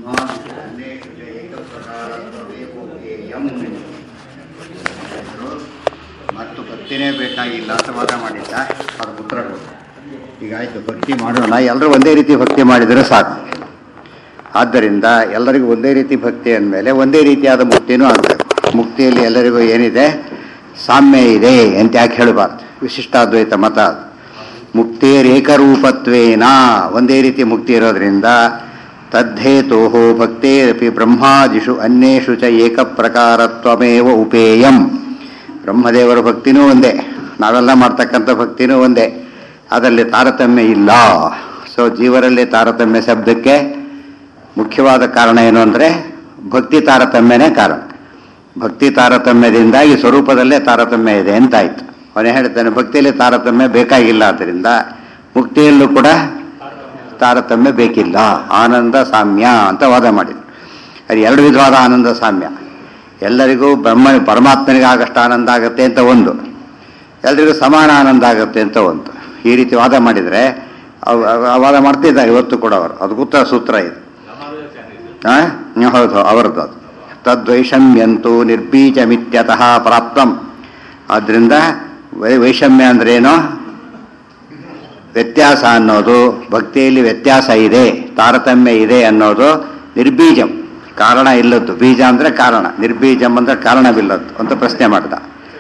ಮತ್ತು ಭಕ್ತಿನೇ ಬೇಕಾಗಿಲ್ಲ ಅಂತ ವಾದ ಮಾಡಿದ್ದ ಅವ್ರ ಪುತ್ರರು. ಈಗ ಆಯಿತು, ಭಕ್ತಿ ಮಾಡೋಣ, ಎಲ್ಲರೂ ಒಂದೇ ರೀತಿ ಭಕ್ತಿ ಮಾಡಿದರೆ ಸಾಕು. ಆದ್ದರಿಂದ ಎಲ್ಲರಿಗೂ ಒಂದೇ ರೀತಿ ಭಕ್ತಿ ಅಂದಮೇಲೆ ಒಂದೇ ರೀತಿಯಾದ ಮುಕ್ತಿನೂ ಆಗಬೇಕು. ಮುಕ್ತಿಯಲ್ಲಿ ಎಲ್ಲರಿಗೂ ಏನಿದೆ, ಸಾಮ್ಯ ಇದೆ ಅಂತ ಯಾಕೆ ಹೇಳಬಾರ್ದು? ವಿಶಿಷ್ಟಾದ್ವೈತ ಮತ. ಮುಕ್ತಿರೇಕರೂಪತ್ವೇನ, ಒಂದೇ ರೀತಿ ಮುಕ್ತಿ ಇರೋದ್ರಿಂದ ತದ್ಧೇತೋ ಭಕ್ತೇರಪಿ ಬ್ರಹ್ಮಾದಿಷು ಅನ್ಯೇಷು ಚ ಏಕಪ್ರಕಾರತ್ವಮೇವ ಉಪೇಯಂ. ಬ್ರಹ್ಮದೇವರ ಭಕ್ತಿನೂ ಒಂದೇ, ನಾವೆಲ್ಲ ಮಾಡ್ತಕ್ಕಂಥ ಭಕ್ತಿನೂ ಒಂದೇ, ಅದರಲ್ಲಿ ತಾರತಮ್ಯ ಇಲ್ಲ. ಸೊ ಜೀವರಲ್ಲಿ ತಾರತಮ್ಯ ಶಬ್ದಕ್ಕೆ ಮುಖ್ಯವಾದ ಕಾರಣ ಏನು ಅಂದರೆ ಭಕ್ತಿ ತಾರತಮ್ಯನೇ ಕಾರಣ. ಭಕ್ತಿ ತಾರತಮ್ಯದಿಂದಾಗಿ ಸ್ವರೂಪದಲ್ಲೇ ತಾರತಮ್ಯ ಇದೆ ಅಂತಾಯ್ತು. ಅವನೇ ಹೇಳ್ತಾನೆ ಭಕ್ತಿಯಲ್ಲಿ ತಾರತಮ್ಯ ಬೇಕಾಗಿಲ್ಲ, ಆದ್ದರಿಂದ ಮುಕ್ತಿಯಲ್ಲೂ ಕೂಡ ತಾರತಮ್ಯ ಬೇಕಿಲ್ಲ. ಆನಂದ ಸಾಮ್ಯ ಅಂತ ವಾದ ಮಾಡಿದ್ರು. ಅದು ಎರಡು ವಿಧವಾದ ಆನಂದ ಸಾಮ್ಯ. ಎಲ್ಲರಿಗೂ ಪರಮಾತ್ಮನಿಗೆ ಆಗಷ್ಟು ಆನಂದ ಆಗುತ್ತೆ ಅಂತ ಒಂದು, ಎಲ್ಲರಿಗೂ ಸಮಾನ ಆನಂದ ಆಗುತ್ತೆ ಅಂತ ಒಂದು. ಈ ರೀತಿ ವಾದ ಮಾಡಿದರೆ ವಾದ ಮಾಡ್ತಿದ್ದಾರೆ ಇವತ್ತು ಕೂಡ ಅವರು. ಅದು ಉತ್ತರ ಸೂತ್ರ ಇದು. ಹೌದು, ಅವರದ್ದು ಅದು. ತದ್ವೈಷಮ್ಯಂತೂ ನಿರ್ಬೀಜಮಿತ್ಯತಃ ಪ್ರಾಪ್ತಂ. ಆದ್ದರಿಂದ ವೈಷಮ್ಯ ಅಂದ್ರೇನು? ವ್ಯತ್ಯಾಸ ಅನ್ನೋದು, ಭಕ್ತಿಯಲ್ಲಿ ವ್ಯತ್ಯಾಸ ಇದೆ, ತಾರತಮ್ಯ ಇದೆ ಅನ್ನೋದು ನಿರ್ಬೀಜಂ, ಕಾರಣ ಇಲ್ಲದ್ದು. ಬೀಜ ಅಂದರೆ ಕಾರಣ, ನಿರ್ಬೀಜಂ ಅಂದರೆ ಕಾರಣವಿಲ್ಲದ್ದು ಅಂತ ಪ್ರಶ್ನೆ ಮಾಡ್ದ.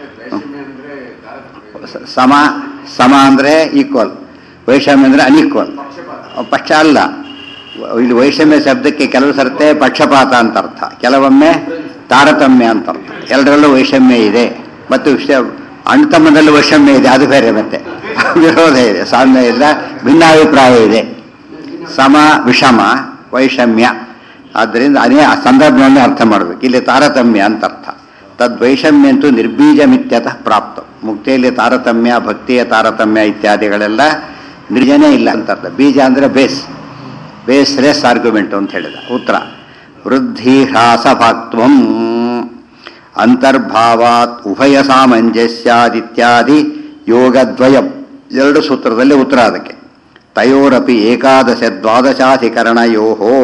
ಸಮ ಸಮ ಅಂದರೆ ಈಕ್ವಲ್, ವೈಷಮ್ಯ ಅಂದರೆ ಅನ್ಈಕ್ವಲ್, ಪಕ್ಷ ಅಲ್ಲ. ಇಲ್ಲಿ ವೈಷಮ್ಯ ಶಬ್ದಕ್ಕೆ ಕೆಲವು ಸರ್ತೆ ಪಕ್ಷಪಾತ ಅಂತ ಅರ್ಥ, ಕೆಲವೊಮ್ಮೆ ತಾರತಮ್ಯ ಅಂತ ಅರ್ಥ. ಎಲ್ಲರಲ್ಲೂ ವೈಷಮ್ಯ ಇದೆ, ಮತ್ತು ಅಣ್ತಮ್ಮನಲ್ಲೂ ವೈಷಮ್ಯ ಇದೆ, ಅದು ಬೇರೆ. ಮತ್ತೆ ವಿರೋಧ ಇದೆ, ಸಾಮ್ಯ ಇಲ್ಲ, ಭಿನ್ನಾಭಿಪ್ರಾಯ ಇದೆ. ಸಮ ವಿಷಮ ವೈಷಮ್ಯ. ಆದ್ದರಿಂದ ಅದೇ ಆ ಸಂದರ್ಭವನ್ನು ಅರ್ಥ ಮಾಡಬೇಕು. ಇಲ್ಲಿ ತಾರತಮ್ಯ ಅಂತ ಅರ್ಥ. ತದ್ವೈಷಮ್ಯ ಅಂತೂ ನಿರ್ಬೀಜಮಿತ್ಯತಃ ಪ್ರಾಪ್ತ. ಮುಕ್ತಿಯಲ್ಲಿ ತಾರತಮ್ಯ, ಭಕ್ತಿಯ ತಾರತಮ್ಯ ಇತ್ಯಾದಿಗಳೆಲ್ಲ ನಿರ್ಜನೇ ಇಲ್ಲ ಅಂತ ಅರ್ಥ. ಬೀಜ ಅಂದರೆ ಬೇಸ್ಲೆಸ್ ಆರ್ಗ್ಯುಮೆಂಟ್ ಅಂತ ಹೇಳಿದ ಉತ್ತರ. ವೃದ್ಧಿ ಹ್ರಾಸ ಭಾಕ್ತ್ವಂ ಅಂತರ್ಭಾವಾತ್ ಉಭಯ ಸಾಮಂಜಸ್ಯಾದಿತ್ಯಾದಿ ಯೋಗದ್ವಯಂ. ಎರಡು ಸೂತ್ರದಲ್ಲಿ ಉತ್ತರ ಅದಕ್ಕೆ. ತಯೋರಪಿ ಏಕಾದಶ ದ್ವಾದಶಾಧಿಕರಣಯೋ,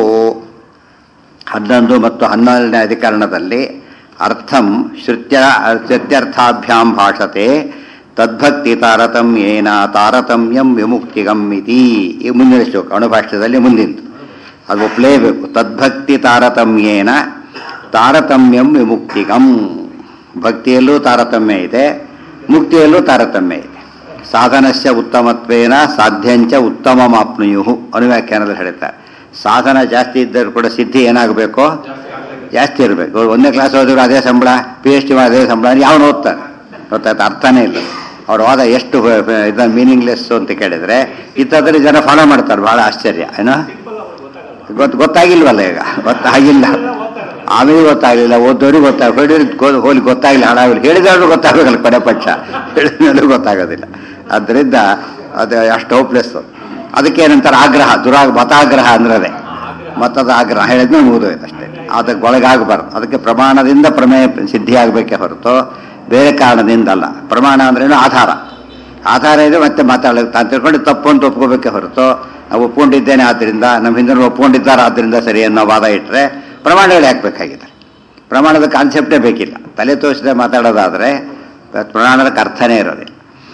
11 ಮತ್ತು 12ನೇ ಅಧಿಕರಣದಲ್ಲಿ ಅರ್ಥಂ ಶ್ರುತ್ಯರ್ಥಾಭ್ಯಾಂ ಭಾಷತೆ. ತದ್ಭಕ್ತಿ ತಾರತಮ್ಯೇನ ತಾರತಮ್ಯಂ ವಿಮುಕ್ತಿಗಂ ಇತಿ. ಈ ಮುಂದಿನ ಶ್ಲೋಕ ಅಣುಭಾಷ್ಯದಲ್ಲಿ ಮುಂದಿಂದು, ಅದು ಒಪ್ಪಲೇಬೇಕು. ತದ್ಭಕ್ತಿ ತಾರತಮ್ಯೇನ ತಾರತಮ್ಯಂ ವಿಮುಕ್ತಿಗಂ. ಭಕ್ತಿಯಲ್ಲೂ ತಾರತಮ್ಯ ಇದೆ, ಮುಕ್ತಿಯಲ್ಲೂ ತಾರತಮ್ಯ ಇದೆ. ಸಾಧನಸ್ಯ ಉತ್ತಮತ್ವೇನ ಸಾಧ್ಯಂಚ ಉತ್ತಮಮಾಪ್ನುಯು ಅನುವ್ಯಾಖ್ಯಾನದಲ್ಲಿ ಹೇಳ್ತಾರೆ. ಸಾಧನ ಜಾಸ್ತಿ ಇದ್ದರೂ ಕೂಡ ಸಿದ್ಧಿ ಏನಾಗಬೇಕು? ಜಾಸ್ತಿ ಇರಬೇಕು. 1ನೇ ಕ್ಲಾಸ್ ಓದಿದ್ರು ಅದೇ ಸಂಬಳ, PhD ಅದೇ ಸಂಬಳ, ಯಾವನು ಓದ್ತಾನೆ? ಗೊತ್ತಾಯ್ತು, ಅರ್ಥನೇ ಇಲ್ಲ. ಅವ್ರ ವಾದ ಎಷ್ಟು ಇದನ್ನು ಮೀನಿಂಗ್ಲೆಸ್ ಅಂತ ಕೇಳಿದರೆ ಇಂಥದ್ರಲ್ಲಿ ಜನ ಫಾಲೋ ಮಾಡ್ತಾರೆ. ಭಾಳ ಆಶ್ಚರ್ಯ. ಏನೋ ಗೊತ್ತಾಗಿಲ್ವಲ್ಲ, ಈಗ ಗೊತ್ತಾಗಿಲ್ಲ, ಆಮೇಲೆ ಗೊತ್ತಾಗಲಿಲ್ಲ, ಓದೋರಿಗೆ ಹೋಲಿ ಗೊತ್ತಾಗಿಲ್ಲ, ಹಣಾವಿಲ್ಲ, ಹೇಳಿದವ್ರು ಗೊತ್ತಾಗಬೇಕಲ್ಲ, ಕೊನೆ ಪಕ್ಷ ಹೇಳಿದ್ಮೇಲೂ ಗೊತ್ತಾಗೋದಿಲ್ಲ. ಆದ್ದರಿಂದ ಅದು ಅಷ್ಟು ಹೋಪ್ಲೆಸ್. ಅದಕ್ಕೇನಂತಾರೆ ಆಗ್ರಹ, ಮತಾಗ್ರಹ ಅಂದ್ರೆ ಅದೇ, ಮತದ ಆಗ್ರಹ ಹೇಳಿದ್ಮೇಲೆ ಮುಗಿದೋಯ್ತು ಅಷ್ಟೇ. ಅದಕ್ಕೆ ಒಳಗಾಗಬಾರ್ದು. ಅದಕ್ಕೆ ಪ್ರಮಾಣದಿಂದ ಪ್ರಮೇಯ ಸಿದ್ಧಿ ಆಗಬೇಕೇ ಹೊರತು ಬೇರೆ ಕಾರಣದಿಂದ ಅಲ್ಲ. ಪ್ರಮಾಣ ಅಂದ್ರೇನು? ಆಧಾರ ಇದೆ, ಮತ್ತೆ ಮಾತಾಡೋದು ತಾನು ತಿಳ್ಕೊಂಡು ತಪ್ಪು ಅಂತ ಒಪ್ಕೋಬೇಕೇ ಹೊರತು ನಾವು ಒಪ್ಕೊಂಡಿದ್ದೇನೆ ಆದ್ದರಿಂದ ನಮ್ಮ ಹಿಂದೆ ಒಪ್ಕೊಂಡಿದ್ದಾರೆ ಆದ್ದರಿಂದ ಸರಿ ಅನ್ನೋ ವಾದ ಇಟ್ಟರೆ ಪ್ರಮಾಣಗಳು ಹಾಕಬೇಕಾಗಿದೆ. ಪ್ರಮಾಣದ ಕಾನ್ಸೆಪ್ಟೇ ಬೇಕಿಲ್ಲ. ತಲೆ ತೋರಿಸದೆ ಮಾತಾಡೋದಾದರೆ ಪ್ರಮಾಣದಕ್ಕೆ ಅರ್ಥನೇ ಇರೋದಿಲ್ಲ.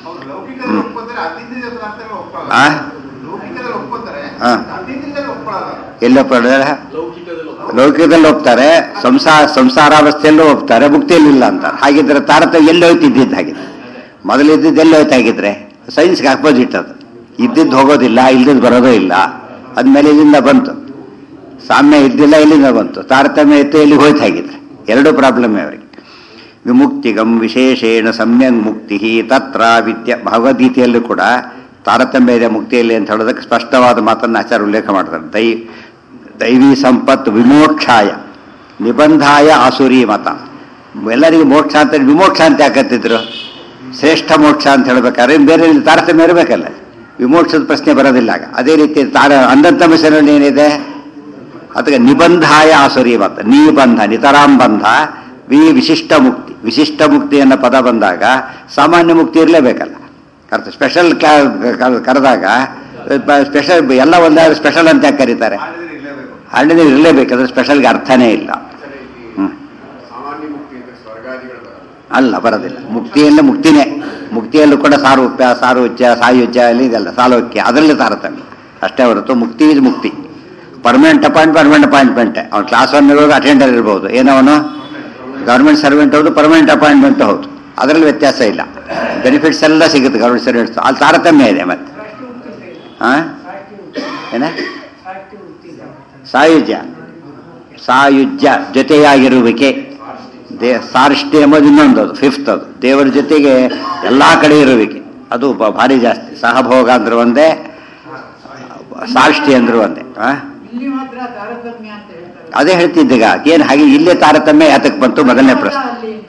ಎಲ್ಲೊಪ್ಪಾರೆ? ಲೌಕಿಕದಲ್ಲಿ ಒಪ್ತಾರೆ, ಸಂಸಾರಾವಸ್ಥೆಯಲ್ಲೂ ಒಪ್ತಾರೆ, ಮುಕ್ತಿಯಲ್ಲಿಲ್ಲ ಅಂತಾರೆ. ಹಾಗಿದ್ರೆ ತಾರತಮ್ಯ ಎಲ್ಲಿ ಹೋಯ್ತಿದ್ದಿದ್ದು? ಹಾಗಿದ್ರೆ ಮೊದಲಿದ್ದಿದ್ದು ಎಲ್ಲಿ ಹೋಯ್ತಾಗಿದ್ರೆ ಸೈನ್ಸ್ಗೆ ಅಪೋಸಿಟ್. ಅದು ಇದ್ದಿದ್ದು ಹೋಗೋದಿಲ್ಲ, ಇಲ್ದಿದ್ದು ಬರೋದೇ ಇಲ್ಲ. ಅದ್ಮೇಲೆ ಇಲ್ಲಿಂದ ಬಂತು. ಸಾಮ್ಯ ಇದ್ದಿಲ್ಲ, ಇಲ್ಲಿಂದ ಬಂತು. ತಾರತಮ್ಯ ಇತ್ತು, ಎಲ್ಲಿಗೆ ಹೋಯ್ತಾಗಿದ್ರೆ. ಎರಡೂ ಪ್ರಾಬ್ಲಮ್ಮೇ ಅವರಿಗೆ. ವಿಮುಕ್ತಿಗಂ ವಿಶೇಷೇಣ ಸಮ್ಯಕ್ ಮುಕ್ತಿ ತತ್ರ ಭಗವದ್ಗೀತೆಯಲ್ಲೂ ಕೂಡ ತಾರತಮ್ಯ ಇದೆ ಮುಕ್ತಿಯಲ್ಲಿ ಅಂತ ಹೇಳೋದಕ್ಕೆ ಸ್ಪಷ್ಟವಾದ ಮಾತನ್ನು ಆಚಾರ್ಯ ಉಲ್ಲೇಖ ಮಾಡ್ತಾರೆ. ದೈವಿ ಸಂಪತ್ತು ವಿಮೋಕ್ಷಾಯ ನಿಬಂಧಾಯ ಆಸುರಿ ಮತ. ಎಲ್ಲರಿಗೂ ಮೋಕ್ಷ ಅಂತ ವಿಮೋಕ್ಷ ಅಂತ ಯಾಕತ್ತಿದ್ರು? ಶ್ರೇಷ್ಠ ಮೋಕ್ಷ ಅಂತ ಹೇಳ್ಬೇಕಾದ್ರೆ ಬೇರೆ ತಾರತಮ್ಯ ಇರಬೇಕಲ್ಲ, ವಿಮೋಕ್ಷದ ಪ್ರಶ್ನೆ ಬರೋದಿಲ್ಲ. ಅದೇ ರೀತಿ ಅಂಧಂತ ಮಿಷನಲ್ಲಿ ಏನಿದೆ? ಅದಕ್ಕೆ ನಿಬಂಧಾಯ ಆಸುರಿ ಮತ. ನಿಬಂಧ ನಿತರಾಂಬಂಧ ವಿಶಿಷ್ಟ ಮುಕ್ತಿ. ವಿಶಿಷ್ಟ ಮುಕ್ತಿ ಅನ್ನೋ ಪದ ಬಂದಾಗ ಸಾಮಾನ್ಯ ಮುಕ್ತಿ ಇರಲೇಬೇಕಲ್ಲ. ಅರ್ಥ ಸ್ಪೆಷಲ್ ಕರೆದಾಗ ಸ್ಪೆಷಲ್ ಎಲ್ಲ ಒಂದಾದ್ರೆ ಸ್ಪೆಷಲ್ ಅಂತ ಯಾಕೆ ಕರೀತಾರೆ? ಆರ್ಡಿನರಿ ಇರಲೇಬೇಕು, ಅದ್ರ ಸ್ಪೆಷಲ್ಗೆ ಅರ್ಥನೇ ಇಲ್ಲ. ಅಲ್ಲ, ಬರೋದಿಲ್ಲ. ಮುಕ್ತಿಯಲ್ಲೇ ಮುಕ್ತಿನೇ. ಮುಕ್ತಿಯಲ್ಲೂ ಕೂಡ ಸಾರೂಪ್ಯ, ಸಾರುಜ್ಯ, ಸಾಯುಜ್ಯ ಅಲ್ಲಿ ಇದೆಲ್ಲ ಸಾಲೋಕ್ಯ, ಅದರಲ್ಲಿ ತಾರತಮ್ಯ ಅಷ್ಟೇ ಹೊರತು ಮುಕ್ತಿ ಇದು ಮುಕ್ತಿ. Permanent appointment. ಅವ್ನು ಕ್ಲಾಸ್ 1 ಇರುವಾಗ ಅಟೆಂಡರ್ ಇರ್ಬೋದು, ಏನವನು ಗೌರ್ಮೆಂಟ್ ಸರ್ವೆಂಟ್ ಹೌದು, ಪರ್ಮನೆಂಟ್ ಅಪಾಯಿಂಟ್ಮೆಂಟ್ ಹೌದು, ಅದರಲ್ಲಿ ವ್ಯತ್ಯಾಸ ಇಲ್ಲ. ಬೆನಿಫಿಟ್ಸ್ ಎಲ್ಲ ಸಿಗುತ್ತೆ ಗೌರ್ಮೆಂಟ್ ಸರ್ವೆಂಟ್ಸ್, ಅಲ್ಲಿ ತಾರತಮ್ಯ ಇದೆ. ಮತ್ತೆ ಏನ ಸಾಯುಜ್ಯ ಜೊತೆಯಾಗಿರುವಿಕೆ, ಸಾರಿಷ್ಠೆ ಎಂಬುದು ಇನ್ನೊಂದು, ಅದು 5th. ಅದು ದೇವರ ಜೊತೆಗೆ ಎಲ್ಲ ಕಡೆ ಇರುವಿಕೆ, ಅದು ಭಾರಿ ಜಾಸ್ತಿ. ಸಹಭೋಗ ಅಂದ್ರೆ ಒಂದೇ, ಸಾರಿಷ್ಠೆ ಅಂದ್ರು ಒಂದೇ. ಅದೇ ಹೇಳ್ತಿದ್ದೀಗ ಏನು ಹಾಗೆ ಇಲ್ಲೇ ತಾರತಮ್ಯ ಯಾತಕ್ಕೆ ಬಂತು ಮೊದಲನೇ ಪ್ರಶ್ನೆ.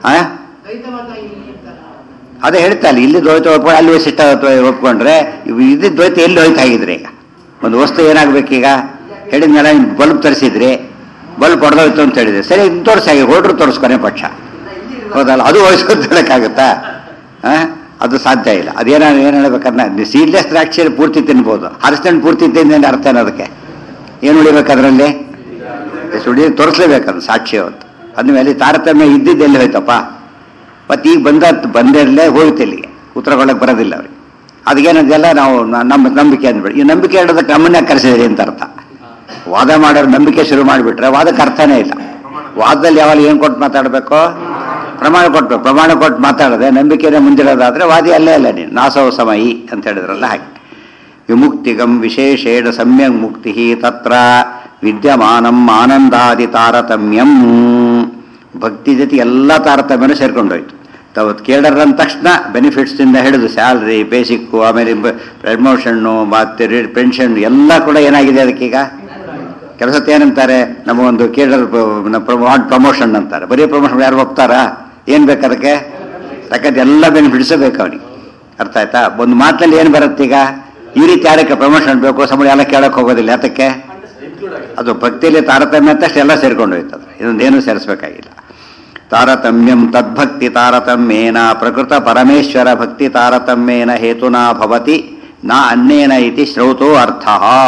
ಅದೇ ಹೇಳ್ತಾ ಇಲ್ಲ, ಇಲ್ಲಿ ದ್ವೈತ ಒಪ್ಕೊಂಡು ಅಲ್ಲಿ ವೈಶಿಷ್ಟ ಒಪ್ಕೊಂಡ್ರೆ ಇದು ದ್ವೈತ ಎಲ್ಲಿ ಹೋಯ್ತಾ ಆಗಿದ್ರೆ. ಈಗ ಒಂದು ವಸ್ತು ಏನಾಗಬೇಕೀಗ ಹೇಳಿದ್ಮೇಲೆ ಬಲ್ಬ್ ತರಿಸಿದ್ರಿ, ಬಲ್ಬ್ ಹೊಡೆದೋಯ್ತು ಅಂತ ಹೇಳಿದ್ರೆ ಸರಿ ತೋರಿಸಾಗಿ ಹೊಡ್ರು ತೋರಿಸ್ಕೊನೆ ಪಕ್ಷ, ಹೌದಲ್ಲ? ಅದು ವಹಿಸ್ಕೊಳಕ್ಕಾಗುತ್ತಾ? ಅದು ಸಾಧ್ಯ ಇಲ್ಲ. ಅದೇನ ಏನು ಹೇಳ್ಬೇಕನ್ನ ಸೀಡ್ಲೆಸ್ ದ್ರಾಕ್ಷಿಯಲ್ಲಿ ಪೂರ್ತಿ ತಿನ್ಬೋದು, ಹರಸ್ಕೊಂಡು ಪೂರ್ತಿ ತಿಂದೇನೆ ಅರ್ಥ ಅನ್ನೋದಕ್ಕೆ ಏನು ಉಳಿಬೇಕು ಅದರಲ್ಲಿ? ಸುಡಿ ತೋರಿಸ್ಲೇಬೇಕದು ಸಾಕ್ಷಿ ಹೊತ್ತು. ಅಂದಮೇಲೆ ತಾರತಮ್ಯ ಇದ್ದಿದ್ದು ಎಲ್ಲಿ ಹೋಯ್ತಪ್ಪ? ಮತ್ತು ಈಗ ಬಂದಿರಲೇ ಹೋಯ್ತು, ಇಲ್ಲಿಗೆ ಉತ್ತರ ಕೊಡಕ್ಕೆ ಬರೋದಿಲ್ಲ ಅವ್ರಿಗೆ. ಅದಕ್ಕೇನದೆಲ್ಲ ನಾವು ನಮ್ಮ ನಂಬಿಕೆ ಅಂದ್ಬಿಡಿ. ಈ ನಂಬಿಕೆ ಹೇಳೋದಕ್ಕೆ ನಮ್ಮನ್ನೇ ಕರೆಸಿದ್ರಿ ಅಂತ ಅರ್ಥ. ವಾದ ಮಾಡೋರು ನಂಬಿಕೆ ಶುರು ಮಾಡಿಬಿಟ್ರೆ ವಾದಕ್ಕೆ ಅರ್ಥನೇ ಇಲ್ಲ. ವಾದದಲ್ಲಿ ಯಾವಾಗ ಏನು ಕೊಟ್ಟು ಮಾತಾಡಬೇಕು? ಪ್ರಮಾಣ ಕೊಟ್ಟಬೇಕು. ಪ್ರಮಾಣ ಕೊಟ್ಟು ಮಾತಾಡದೆ ನಂಬಿಕೆನೇ ಮುಂದಿಡೋದಾದ್ರೆ ವಾದಿ ಅಲ್ಲೇ ಅಲ್ಲ. ನೀನು ನಾಸವ ಸಮಯಿ ಅಂತ ಹೇಳಿದ್ರಲ್ಲ ಹಾಗೆ. ವಿಮುಕ್ತಿಗಂ ವಿಶೇಷೇಣ ಸಮ್ಯಕ್ ಮುಕ್ತಿ ತತ್ರ ವಿದ್ಯಮಾನಂ ಆನಂದಾದಿ ತಾರತಮ್ಯಂ. ಭಕ್ತಿ ಜೊತೆ ಎಲ್ಲ ತಾರತಮ್ಯನೂ ಸೇರ್ಕೊಂಡೋಯ್ತು. ಅವತ್ತು ಕೇಳರ್ ಅಂದ ತಕ್ಷಣ ಬೆನಿಫಿಟ್ಸಿಂದ ಹಿಡಿದು ಸ್ಯಾಲ್ರಿ, ಬೇಸಿಕ್ಕು, ಆಮೇಲೆ ಪ್ರಮೋಷನ್ನು, ಮತ್ತೆ ಪೆನ್ಷನ್ ಎಲ್ಲ ಕೂಡ ಏನಾಗಿದೆ ಅದಕ್ಕೀಗ. ಕೆಲಸಕ್ಕೆ ಏನಂತಾರೆ, ನಮಗೊಂದು ಕೇಳರ್ ಪ್ರಮೋಷನ್ ಅಂತಾರೆ. ಬರೀ ಪ್ರಮೋಷನ್ ಯಾರು ಒಪ್ತಾರಾ? ಏನು ಬೇಕು ಅದಕ್ಕೆ? ಯಾಕಂದ್ರೆ ಎಲ್ಲ ಬೆನಿಫಿಟ್ಸೇ ಬೇಕು ಅವನಿಗೆ. ಅರ್ಥ ಆಯ್ತಾ? ಒಂದು ಮಾತಿನಲ್ಲಿ ಏನು ಬರುತ್ತೀಗ, ಈ ರೀತಿ ಯಾರಕ್ಕೆ ಪ್ರಮೋಷನ್ ಬೇಕು, ಸಂಬಳ ಎಲ್ಲ ಕೇಳಕ್ಕೆ ಹೋಗೋದಿಲ್ಲ. ಯಾತಕ್ಕೆ? ಅದು ಭಕ್ತಿಯಲ್ಲಿ ತಾರತಮ್ಯ ಅಂತಷ್ಟು ಎಲ್ಲ ಸೇರ್ಕೊಂಡು ಹೋಯ್ತದೆ. ಇದೊಂದೇನು ಸೇರಿಸ್ಬೇಕಾಗಿಲ್ಲ. ತಾರತಮ್ಯಂ ತದ್ಭಕ್ತಿ ತಾರತಮ್ಯೇನ ಪ್ರಕೃತ ಪರಮೇಶ್ವರ ಭಕ್ತಿ ತಾರತಮ್ಯೇನ ಹೇತುನಾ ಭವತಿ ನ ಅನ್ಯೇನ ಇತಿ ಶ್ರೌತೋ ಅರ್ಥ.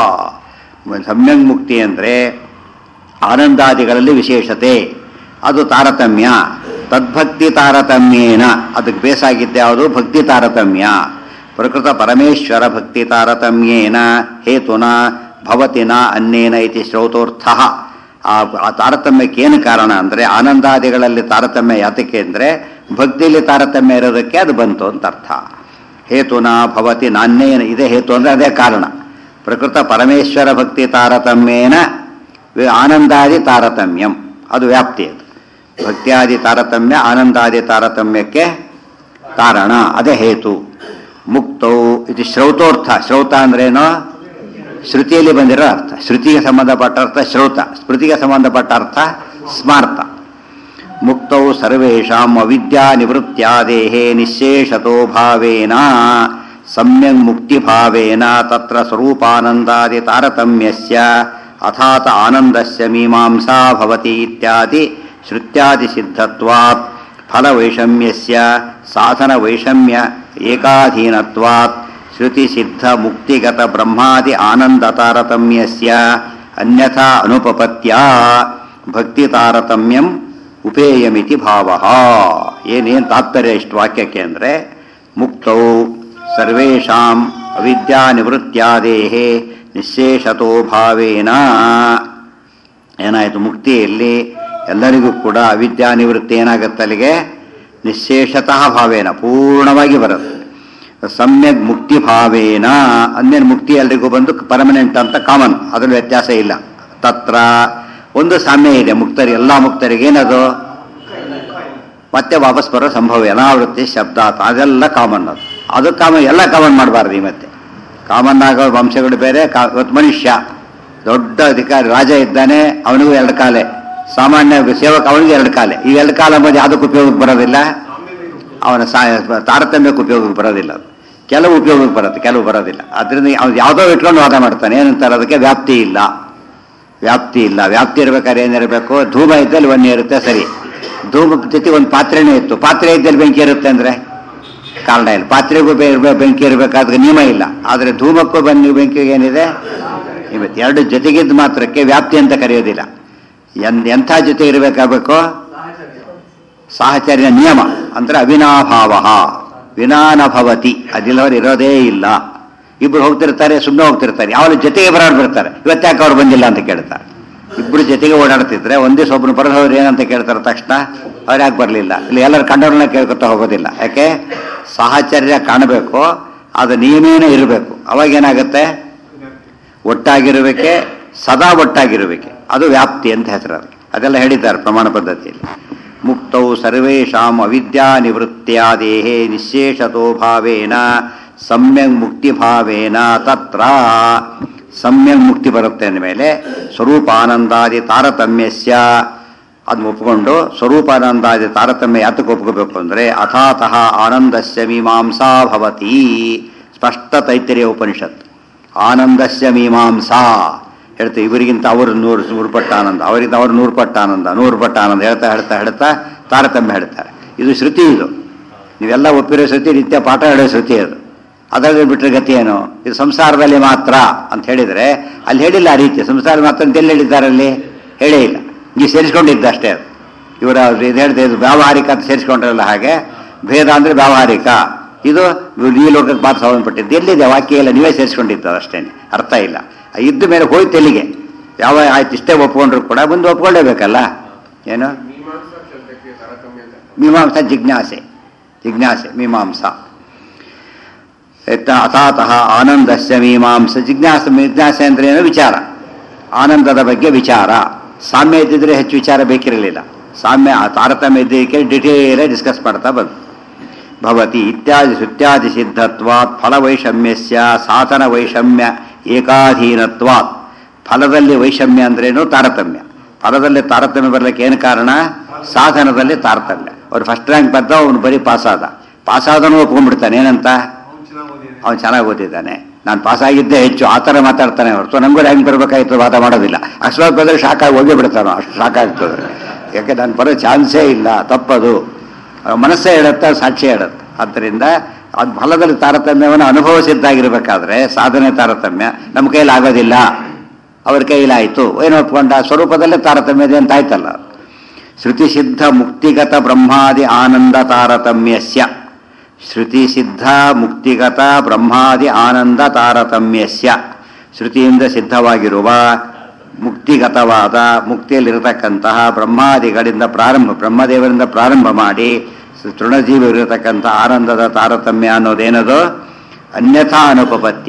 ಸಮ್ಯಕ್ ಮುಕ್ತಿ ಅಂದರೆ ಆನಂದಾದಿಗಳಲ್ಲಿ ವಿಶೇಷತೆ, ಅದು ತಾರತಮ್ಯ. ತದ್ಭಕ್ತಿ ತಾರತಮ್ಯೇನ, ಅದಕ್ಕೆ ಬೇಸಾಗಿದ್ದೆ ಯಾವುದು? ಭಕ್ತಿ ತಾರತಮ್ಯ. ಪ್ರಕೃತ ಪರಮೇಶ್ವರ ಭಕ್ತಿ ತಾರತಮ್ಯೇನ ಹೇತುನ ಭವತಿ ನ ಅನ್ಯೇನ ಇತಿ ಶ್ರೌತೋರ್ಥ. ಆ ತಾರತಮ್ಯಕ್ಕೆ ಏನು ಕಾರಣ ಅಂದರೆ ಆನಂದಾದಿಗಳಲ್ಲಿ ತಾರತಮ್ಯ ಯಾತಕ್ಕೆ ಅಂದರೆ ಭಕ್ತಿಯಲ್ಲಿ ತಾರತಮ್ಯ ಇರೋದಕ್ಕೆ ಅದು ಬಂತು ಅಂತ ಅರ್ಥ. ಹೇತುನ ಭವತಿ ನಾನ್ಯೇನ, ಇದೇ ಹೇತು ಅಂದರೆ ಅದೇ ಕಾರಣ. ಪ್ರಕೃತ ಪರಮೇಶ್ವರ ಭಕ್ತಿ ತಾರತಮ್ಯೇನ ಆನಂದಾದಿ ತಾರತಮ್ಯಂ, ಅದು ವ್ಯಾಪ್ತಿ. ಅದು ಭಕ್ತಿಯಾದಿ ತಾರತಮ್ಯ ಆನಂದಾದಿ ತಾರತಮ್ಯಕ್ಕೆ ಕಾರಣ, ಅದೇ ಹೇತು. ಮುಕ್ತೌ ಇದು ಶ್ರೌತೋರ್ಥ. ಶ್ರೌತ ಅಂದ್ರೇನೋ ಶ್ರುತಿಯಲ್ಲಿ ಬಂದಿರೋ ಅರ್ಥ. ಶ್ರುತಿಗೆ ಸಂಬಂಧಪಟ್ಟ ಅರ್ಥ ಶ್ರೌತ, ಸ್ಮೃತಿಗೆ ಸಂಬಂಧಪಟ್ಟ ಅರ್ಥ ಸ್ಮಾರ್ತ. ಮುಕ್ತೌ ಸರ್ವೇಷಾಂ ಅವಿದ್ಯಾ ನಿವೃತ್ತ್ಯಾದೇಹೇ ನಿಶೇಷತೋ ಭಾವೇನ ಸಮ್ಯಕ್ ಮುಕ್ತಿಭಾವೇನ ತತ್ರ ಸ್ವರೂಪಾನಂದಾದಿ ತಾರತಮ್ಯಸ್ಯ ಅಥಾತ ಆನಂದಸ್ಯ ಮೀಮಾಂಸಾ ಭವತಿ ಇತ್ಯಾದಿ ಶ್ರುತ್ಯಾದಿ ಸಿದ್ಧತ್ವಾತ್ ಫಲವೈಷಮ್ಯಸ್ಯ ಸಾಧನ ವೈಷಮ್ಯ ಏಕಾಧೀನತ್ವಾತ್ ಶ್ರುತಿ ಸಿದ್ಧ ಮುಕ್ತಿಗತ ಬ್ರಹ್ಮಾದಿ ಆನಂದ ತಾರತಮ್ಯಸ್ಯ ಅನ್ಯಥಾ ಅನುಪಪತ್ಯ ಭಕ್ತಿ ತಾರತಮ್ಯಂ ಉಪೇಯಮಿತಿ ಭಾವಃ. ಏನೇನು ತಾತ್ಪರ್ಯ ಇಷ್ಟು ವಾಕ್ಯಕ್ಕೆ ಅಂದರೆ ಮುಕ್ತೌ ಸರ್ವೇಷಾಂ ಅವಿದ್ಯಾ ನಿವೃತ್ತ್ಯಾದೇಹೇ ನಿಶೇಷತೋ ಭಾವೇನ. ಏನಾಯಿತು? ಮುಕ್ತಿಯಲ್ಲಿ ಎಲ್ಲರಿಗೂ ಕೂಡ ಅವಿದ್ಯಾ ನಿವೃತ್ತಿ ಏನಾಗುತ್ತೆ? ಅಲ್ಲಿಗೆ ನಿಶೇಷತಃ ಭಾವೇನ, ಪೂರ್ಣವಾಗಿ ಬರುತ್ತೆ. ಸಮ್ಯಕ್ ಮುಕ್ತಿ ಭಾವೇನ ಅಂದೇನು ಮುಕ್ತಿ ಎಲ್ರಿಗೂ ಬಂದು ಪರ್ಮನೆಂಟ್ ಅಂತ ಕಾಮನ್, ಅದ್ರಲ್ಲಿ ವ್ಯತ್ಯಾಸ ಇಲ್ಲ. ತತ್ರ ಒಂದು ಸಾಮ್ಯ ಇದೆ ಮುಕ್ತರಿ, ಎಲ್ಲ ಮುಕ್ತರಿಗೆ ಏನದು? ಮತ್ತೆ ವಾಪಸ್ ಬರೋ ಸಂಭವ ಅನಾವೃತ್ತಿ ಶಬ್ದ, ಅದೆಲ್ಲ ಕಾಮನ್. ಅದು ಕಾಮನ್, ಎಲ್ಲ ಕಾಮನ್ ಮಾಡಬಾರ್ದು. ಮತ್ತೆ ಕಾಮನ್ ಆಗೋ ವಂಶಗಳು ಬೇರೆ. ಇವತ್ತು ಮನುಷ್ಯ ದೊಡ್ಡ ಅಧಿಕಾರಿ ರಾಜ ಇದ್ದಾನೆ, ಅವನಿಗೂ 2 ಕಾಲೆ. ಸಾಮಾನ್ಯ ಸೇವಕ ಅವನಿಗೂ 2 ಕಾಲೆ. ಈ 2 ಕಾಲ ಮಧ್ಯೆ ಅದಕ್ಕೆ ಉಪಯೋಗಕ್ಕೆ ಬರೋದಿಲ್ಲ, ಅವನ ತಾರತಮ್ಯಕ್ಕೆ ಉಪಯೋಗಕ್ಕೆ ಬರೋದಿಲ್ಲ. ಕೆಲವು ಉಪಯೋಗಕ್ಕೆ ಬರುತ್ತೆ, ಕೆಲವು ಬರೋದಿಲ್ಲ. ಅದರಿಂದ ಅವ್ನು ಯಾವುದೋ ಇಟ್ಕೊಂಡು ವಾದ ಮಾಡ್ತಾನೆ. ಏನಂತಾರೆ ಅದಕ್ಕೆ? ವ್ಯಾಪ್ತಿ ಇಲ್ಲ. ವ್ಯಾಪ್ತಿ ಇಲ್ಲ. ವ್ಯಾಪ್ತಿ ಇರ್ಬೇಕಾದ್ರೆ ಏನಿರಬೇಕು? ಧೂಮ ಇದ್ದಲ್ಲಿ ವನ್ಯ ಇರುತ್ತೆ, ಸರಿ. ಧೂಮ ಜೊತೆ ಒಂದು ಪಾತ್ರೆನೇ ಇತ್ತು, ಪಾತ್ರೆ ಇದ್ದಲ್ಲಿ ಬೆಂಕಿ ಇರುತ್ತೆ ಅಂದರೆ ಕಾರಣ ಇಲ್ಲ. ಪಾತ್ರೆಗೂ ಬೆಂಕಿ ಇರಬೇಕಾದ್ರೆ ನಿಯಮ ಇಲ್ಲ. ಆದರೆ ಧೂಮಕ್ಕೂ ಬೆಂಕಿಗೆ ಏನಿದೆ? ಇವತ್ತು ಎರಡು ಜೊತೆಗಿದ್ದ ಮಾತ್ರಕ್ಕೆ ವ್ಯಾಪ್ತಿ ಅಂತ ಕರೆಯೋದಿಲ್ಲ. ಎಂಥ ಜೊತೆ ಇರಬೇಕಾಗಬೇಕು? ಸಾಹಚರ್ಯ ನಿಯಮ ಅಂದ್ರೆ ಅವಿನಾಭಾವ ವಿನಾನಭವತಿ, ಅದಿಲ್ಲವರು ಇರೋದೇ ಇಲ್ಲ. ಇಬ್ರು ಹೋಗ್ತಿರ್ತಾರೆ, ಸುಮ್ಮನೆ ಹೋಗ್ತಿರ್ತಾರೆ, ಯಾವಾಗ ಜೊತೆಗೆ ಬರೋರು ಬರ್ತಾರೆ, ಇವತ್ತ್ಯಾಕೆ ಅವ್ರು ಬಂದಿಲ್ಲ ಅಂತ ಕೇಳ್ತಾರೆ. ಇಬ್ರು ಜೊತೆಗೆ ಓಡಾಡ್ತಿದ್ರೆ ಒಂದೇ ಒಬ್ಬನು ಬರೋದವ್ರು ಏನಂತ ಕೇಳ್ತಾರೆ ತಕ್ಷಣ, ಅವ್ರು ಯಾಕೆ ಬರಲಿಲ್ಲ, ಇಲ್ಲಿ ಎಲ್ಲರೂ ಕಂಡವ್ರನ್ನ ಕೇಳ್ಕೊತಾ ಹೋಗೋದಿಲ್ಲ. ಯಾಕೆ? ಸಾಹಚರ್ಯ ಕಾಣಬೇಕು, ಅದು ನಿಯಮೇನೇ ಇರಬೇಕು. ಅವಾಗೇನಾಗುತ್ತೆ? ಒಟ್ಟಾಗಿರಬೇಕೆ, ಸದಾ ಒಟ್ಟಾಗಿರಬೇಕೆ, ಅದು ವ್ಯಾಪ್ತಿ ಅಂತ ಹೆಸರು. ಅದಕ್ಕೆ ಅದೆಲ್ಲ ಹೇಳಿದ್ದಾರೆ ಪ್ರಮಾಣ ಪದ್ಧತಿಯಲ್ಲಿ. ಮುಕ್ತೌ ಸರ್ವೇಷಾಂ ಅವಿದ್ಯಾ ನಿವೃತ್ತ್ಯಾ ದೇಹೇ ನಿಶೇಷತೋ ಭಾವೇನ ಸಮ್ಯಕ್ ಮುಕ್ತಿ ಭಾವೇನ ತತ್ರ. ಸಮ್ಯಕ್ ಮುಕ್ತಿ ಬರುತ್ತೆ ಅಂದಮೇಲೆ ಸ್ವರೂಪಾನಂದಾದಿ ತಾರತಮ್ಯಸ್ಯ ಅದನ್ನ ಒಪ್ಪಿಕೊಂಡು, ಸ್ವರೂಪಾನಂದಾದಿ ತಾರತಮ್ಯ ಯಾತಕ್ಕೆ ಒಪ್ಕೋಬೇಕು ಅಂದರೆ ಅಥಾತಃ ಆನಂದಸ್ಯ ಮೀಮಾಂಸಾ ಭವತಿ. ಸ್ಪಷ್ಟ ತೈತರಿಯ ಉಪನಿಷತ್. ಆನಂದಸ್ಯ ಮೀಮಾಂಸಾ ಹೇಳ್ತಾರೆ. ಇವರಿಗಿಂತ ಅವರು 100 ಪಟ್ಟು ಆನಂದ, ಅವರಿಂದ ಅವರು 100 ಪಟ್ಟು ಆನಂದ, 100 ಪಟ್ಟು ಆನಂದ ಹೇಳ್ತಾ ಹೇಳ್ತಾ ಹೇಳ್ತಾ ತಾರತಮ್ಯ ಹೇಳ್ತಾರೆ. ಇದು ಶ್ರುತಿ. ಇದು ನೀವೆಲ್ಲ ಒಪ್ಪಿರೋ ಶ್ರುತಿ, ನಿತ್ಯ ಪಾಠ ಹೇಳೋ ಶ್ರುತಿ. ಅದು ಅದರಲ್ಲಿ ಬಿಟ್ಟರೆ ಗತಿ ಏನು? ಇದು ಸಂಸಾರದಲ್ಲಿ ಮಾತ್ರ ಅಂತ ಹೇಳಿದರೆ ಅಲ್ಲಿ ಹೇಳಿಲ್ಲ. ಆ ರೀತಿ ಸಂಸಾರ ಮಾತ್ರ ಅಂತ ಎಲ್ಲಿ ಹೇಳಿದ್ದಾರೆ? ಅಲ್ಲಿ ಹೇಳೇ ಇಲ್ಲ. ನೀವು ಸೇರಿಸ್ಕೊಂಡಿದ್ದ ಅಷ್ಟೇ. ಅದು ಇವರ ಇದು ಹೇಳಿದೆ, ಇದು ವ್ಯಾವಹಾರಿಕ ಅಂತ ಸೇರಿಸ್ಕೊಂಡ್ರಲ್ಲ. ಹಾಗೆ ಭೇದ ಅಂದರೆ ವ್ಯಾವಹಾರಿಕ, ಇದು ಈ ಲೋಕಕ್ಕೆ ಮಾತ್ರ ಸಂಬಂಧಪಟ್ಟಿದ್ದು. ಎಲ್ಲಿದೆ ವಾಕ್ಯ? ಎಲ್ಲ ನೀವೇ ಸೇರಿಸ್ಕೊಂಡಿದ್ದು ಅಷ್ಟೇ, ಅರ್ಥ ಇಲ್ಲ. ಇದ್ದ ಮೇಲೆ ಹೋಯ್ತು ಎಲ್ಲಿಗೆ? ಯಾವ ಆಯ್ತು ಇಷ್ಟೇ ಒಪ್ಕೊಂಡ್ರು ಕೂಡ ಮುಂದೆ ಒಪ್ಕೊಳ್ಳೇಬೇಕಲ್ಲ. ಏನು ಮೀಮಾಂಸಾ? ಜಿಜ್ಞಾಸೆ, ಜಿಜ್ಞಾಸೆ ಮೀಮಾಂಸಾ. ಅಥಾತಃ ಆನಂದಸ್ಯ ಮೀಮಾಂಸ. ಜಿಜ್ಞಾಸೆ ಅಂದ್ರೆ ಏನು? ವಿಚಾರ, ಆನಂದದ ಬಗ್ಗೆ ವಿಚಾರ. ಸಾಮ್ಯ ಇದ್ದಿದ್ರೆ ಹೆಚ್ಚು ವಿಚಾರ ಬೇಕಿರಲಿಲ್ಲ. ಸಾಮ್ಯ ತಾರತಮ್ಯ ಇದ್ದಕ್ಕೆ ಡಿಟೇಲ್ ಡಿಸ್ಕಸ್ ಮಾಡ್ತಾ ಬಂದು ಭವತಿ. ಇತ್ಯಾದಿ ಸುತ್ಯಾದಿ ಸಿದ್ಧತ್ವಾತ್ ಫಲವೈಷಮ್ಯಸ್ಯ ಸಾಧನ ವೈಷಮ್ಯ ಏಕಾಧೀನತ್ವಾತ್. ಫಲದಲ್ಲಿ ವೈಷಮ್ಯ ಅಂದ್ರೇನು? ತಾರತಮ್ಯ. ಫಲದಲ್ಲಿ ತಾರತಮ್ಯ ಬರಲಿಕ್ಕೆ ಏನು ಕಾರಣ? ಸಾಧನದಲ್ಲಿ ತಾರತಮ್ಯ. ಅವ್ರು ಫಸ್ಟ್ ರ್ಯಾಂಕ್ ಬಂದ, ಅವನು ಬರೀ ಪಾಸಾದ. ಪಾಸಾದನು ಒಪ್ಕೊಂಡ್ಬಿಡ್ತಾನೆ. ಏನಂತ? ಅವನು ಚೆನ್ನಾಗಿ ಓದಿದ್ದಾನೆ, ನಾನು ಪಾಸಾಗಿದ್ದೇ ಹೆಚ್ಚು, ಆ ಥರ ಮಾತಾಡ್ತಾನೆ ಹೊರತು ನಮಗೂ ರ್ಯಾಂಕ್ ಬರಬೇಕಾಗಿತ್ತು ವಾದ ಮಾಡೋದಿಲ್ಲ. ಅಷ್ಟೊತ್ತು ಬಂದರೆ ಶಾಕಾಗಿ ಹೋಗಿ ಬಿಡ್ತಾನೋ, ಅಷ್ಟು ಶಾಕಾಗ್ತದೆ. ಯಾಕೆ ನಾನು ಬರೋ ಚಾನ್ಸೇ ಇಲ್ಲ. ತಪ್ಪದು. ಮನಸ್ಸೇ ಹೇಳುತ್ತೆ, ಸಾಕ್ಷಿ ಹೇಳುತ್ತೆ. ಆದ್ದರಿಂದ ಅದು ಫಲದಲ್ಲಿ ತಾರತಮ್ಯವನ್ನು ಅನುಭವಿಸಿದ್ದಾಗಿರ್ಬೇಕಾದ್ರೆ ಸಾಧನೆ ತಾರತಮ್ಯ ನಮ್ಮ ಕೈಲಿ ಆಗೋದಿಲ್ಲ, ಅವ್ರ ಕೈಲಾಯಿತು. ಏನು ಒಪ್ಕೊಂಡ? ಸ್ವರೂಪದಲ್ಲೇ ತಾರತಮ್ಯದೆ ಅಂತ ಆಯ್ತಲ್ಲ. ಶ್ರುತಿ ಸಿದ್ಧ ಮುಕ್ತಿಗತ ಬ್ರಹ್ಮಾದಿ ಆನಂದ ತಾರತಮ್ಯಸ್ಯ. ಶ್ರುತಿ ಸಿದ್ಧ ಮುಕ್ತಿಗತ ಬ್ರಹ್ಮಾದಿ ಆನಂದ ತಾರತಮ್ಯಸ್ಯ. ಶ್ರುತಿಯಿಂದ ಸಿದ್ಧವಾಗಿರುವ ಮುಕ್ತಿಗತವಾದ, ಮುಕ್ತಿಯಲ್ಲಿರತಕ್ಕಂತಹ ಬ್ರಹ್ಮಾದಿಗಳಿಂದ ಪ್ರಾರಂಭ, ಬ್ರಹ್ಮದೇವರಿಂದ ಪ್ರಾರಂಭ ಮಾಡಿ ತೃಣಜೀವಿರತಕ್ಕಂಥ ಆನಂದದ ತಾರತಮ್ಯ ಅನ್ನೋದೇನದು? ಅನ್ಯಥಾ ಅನುಪಪತ್ಯ.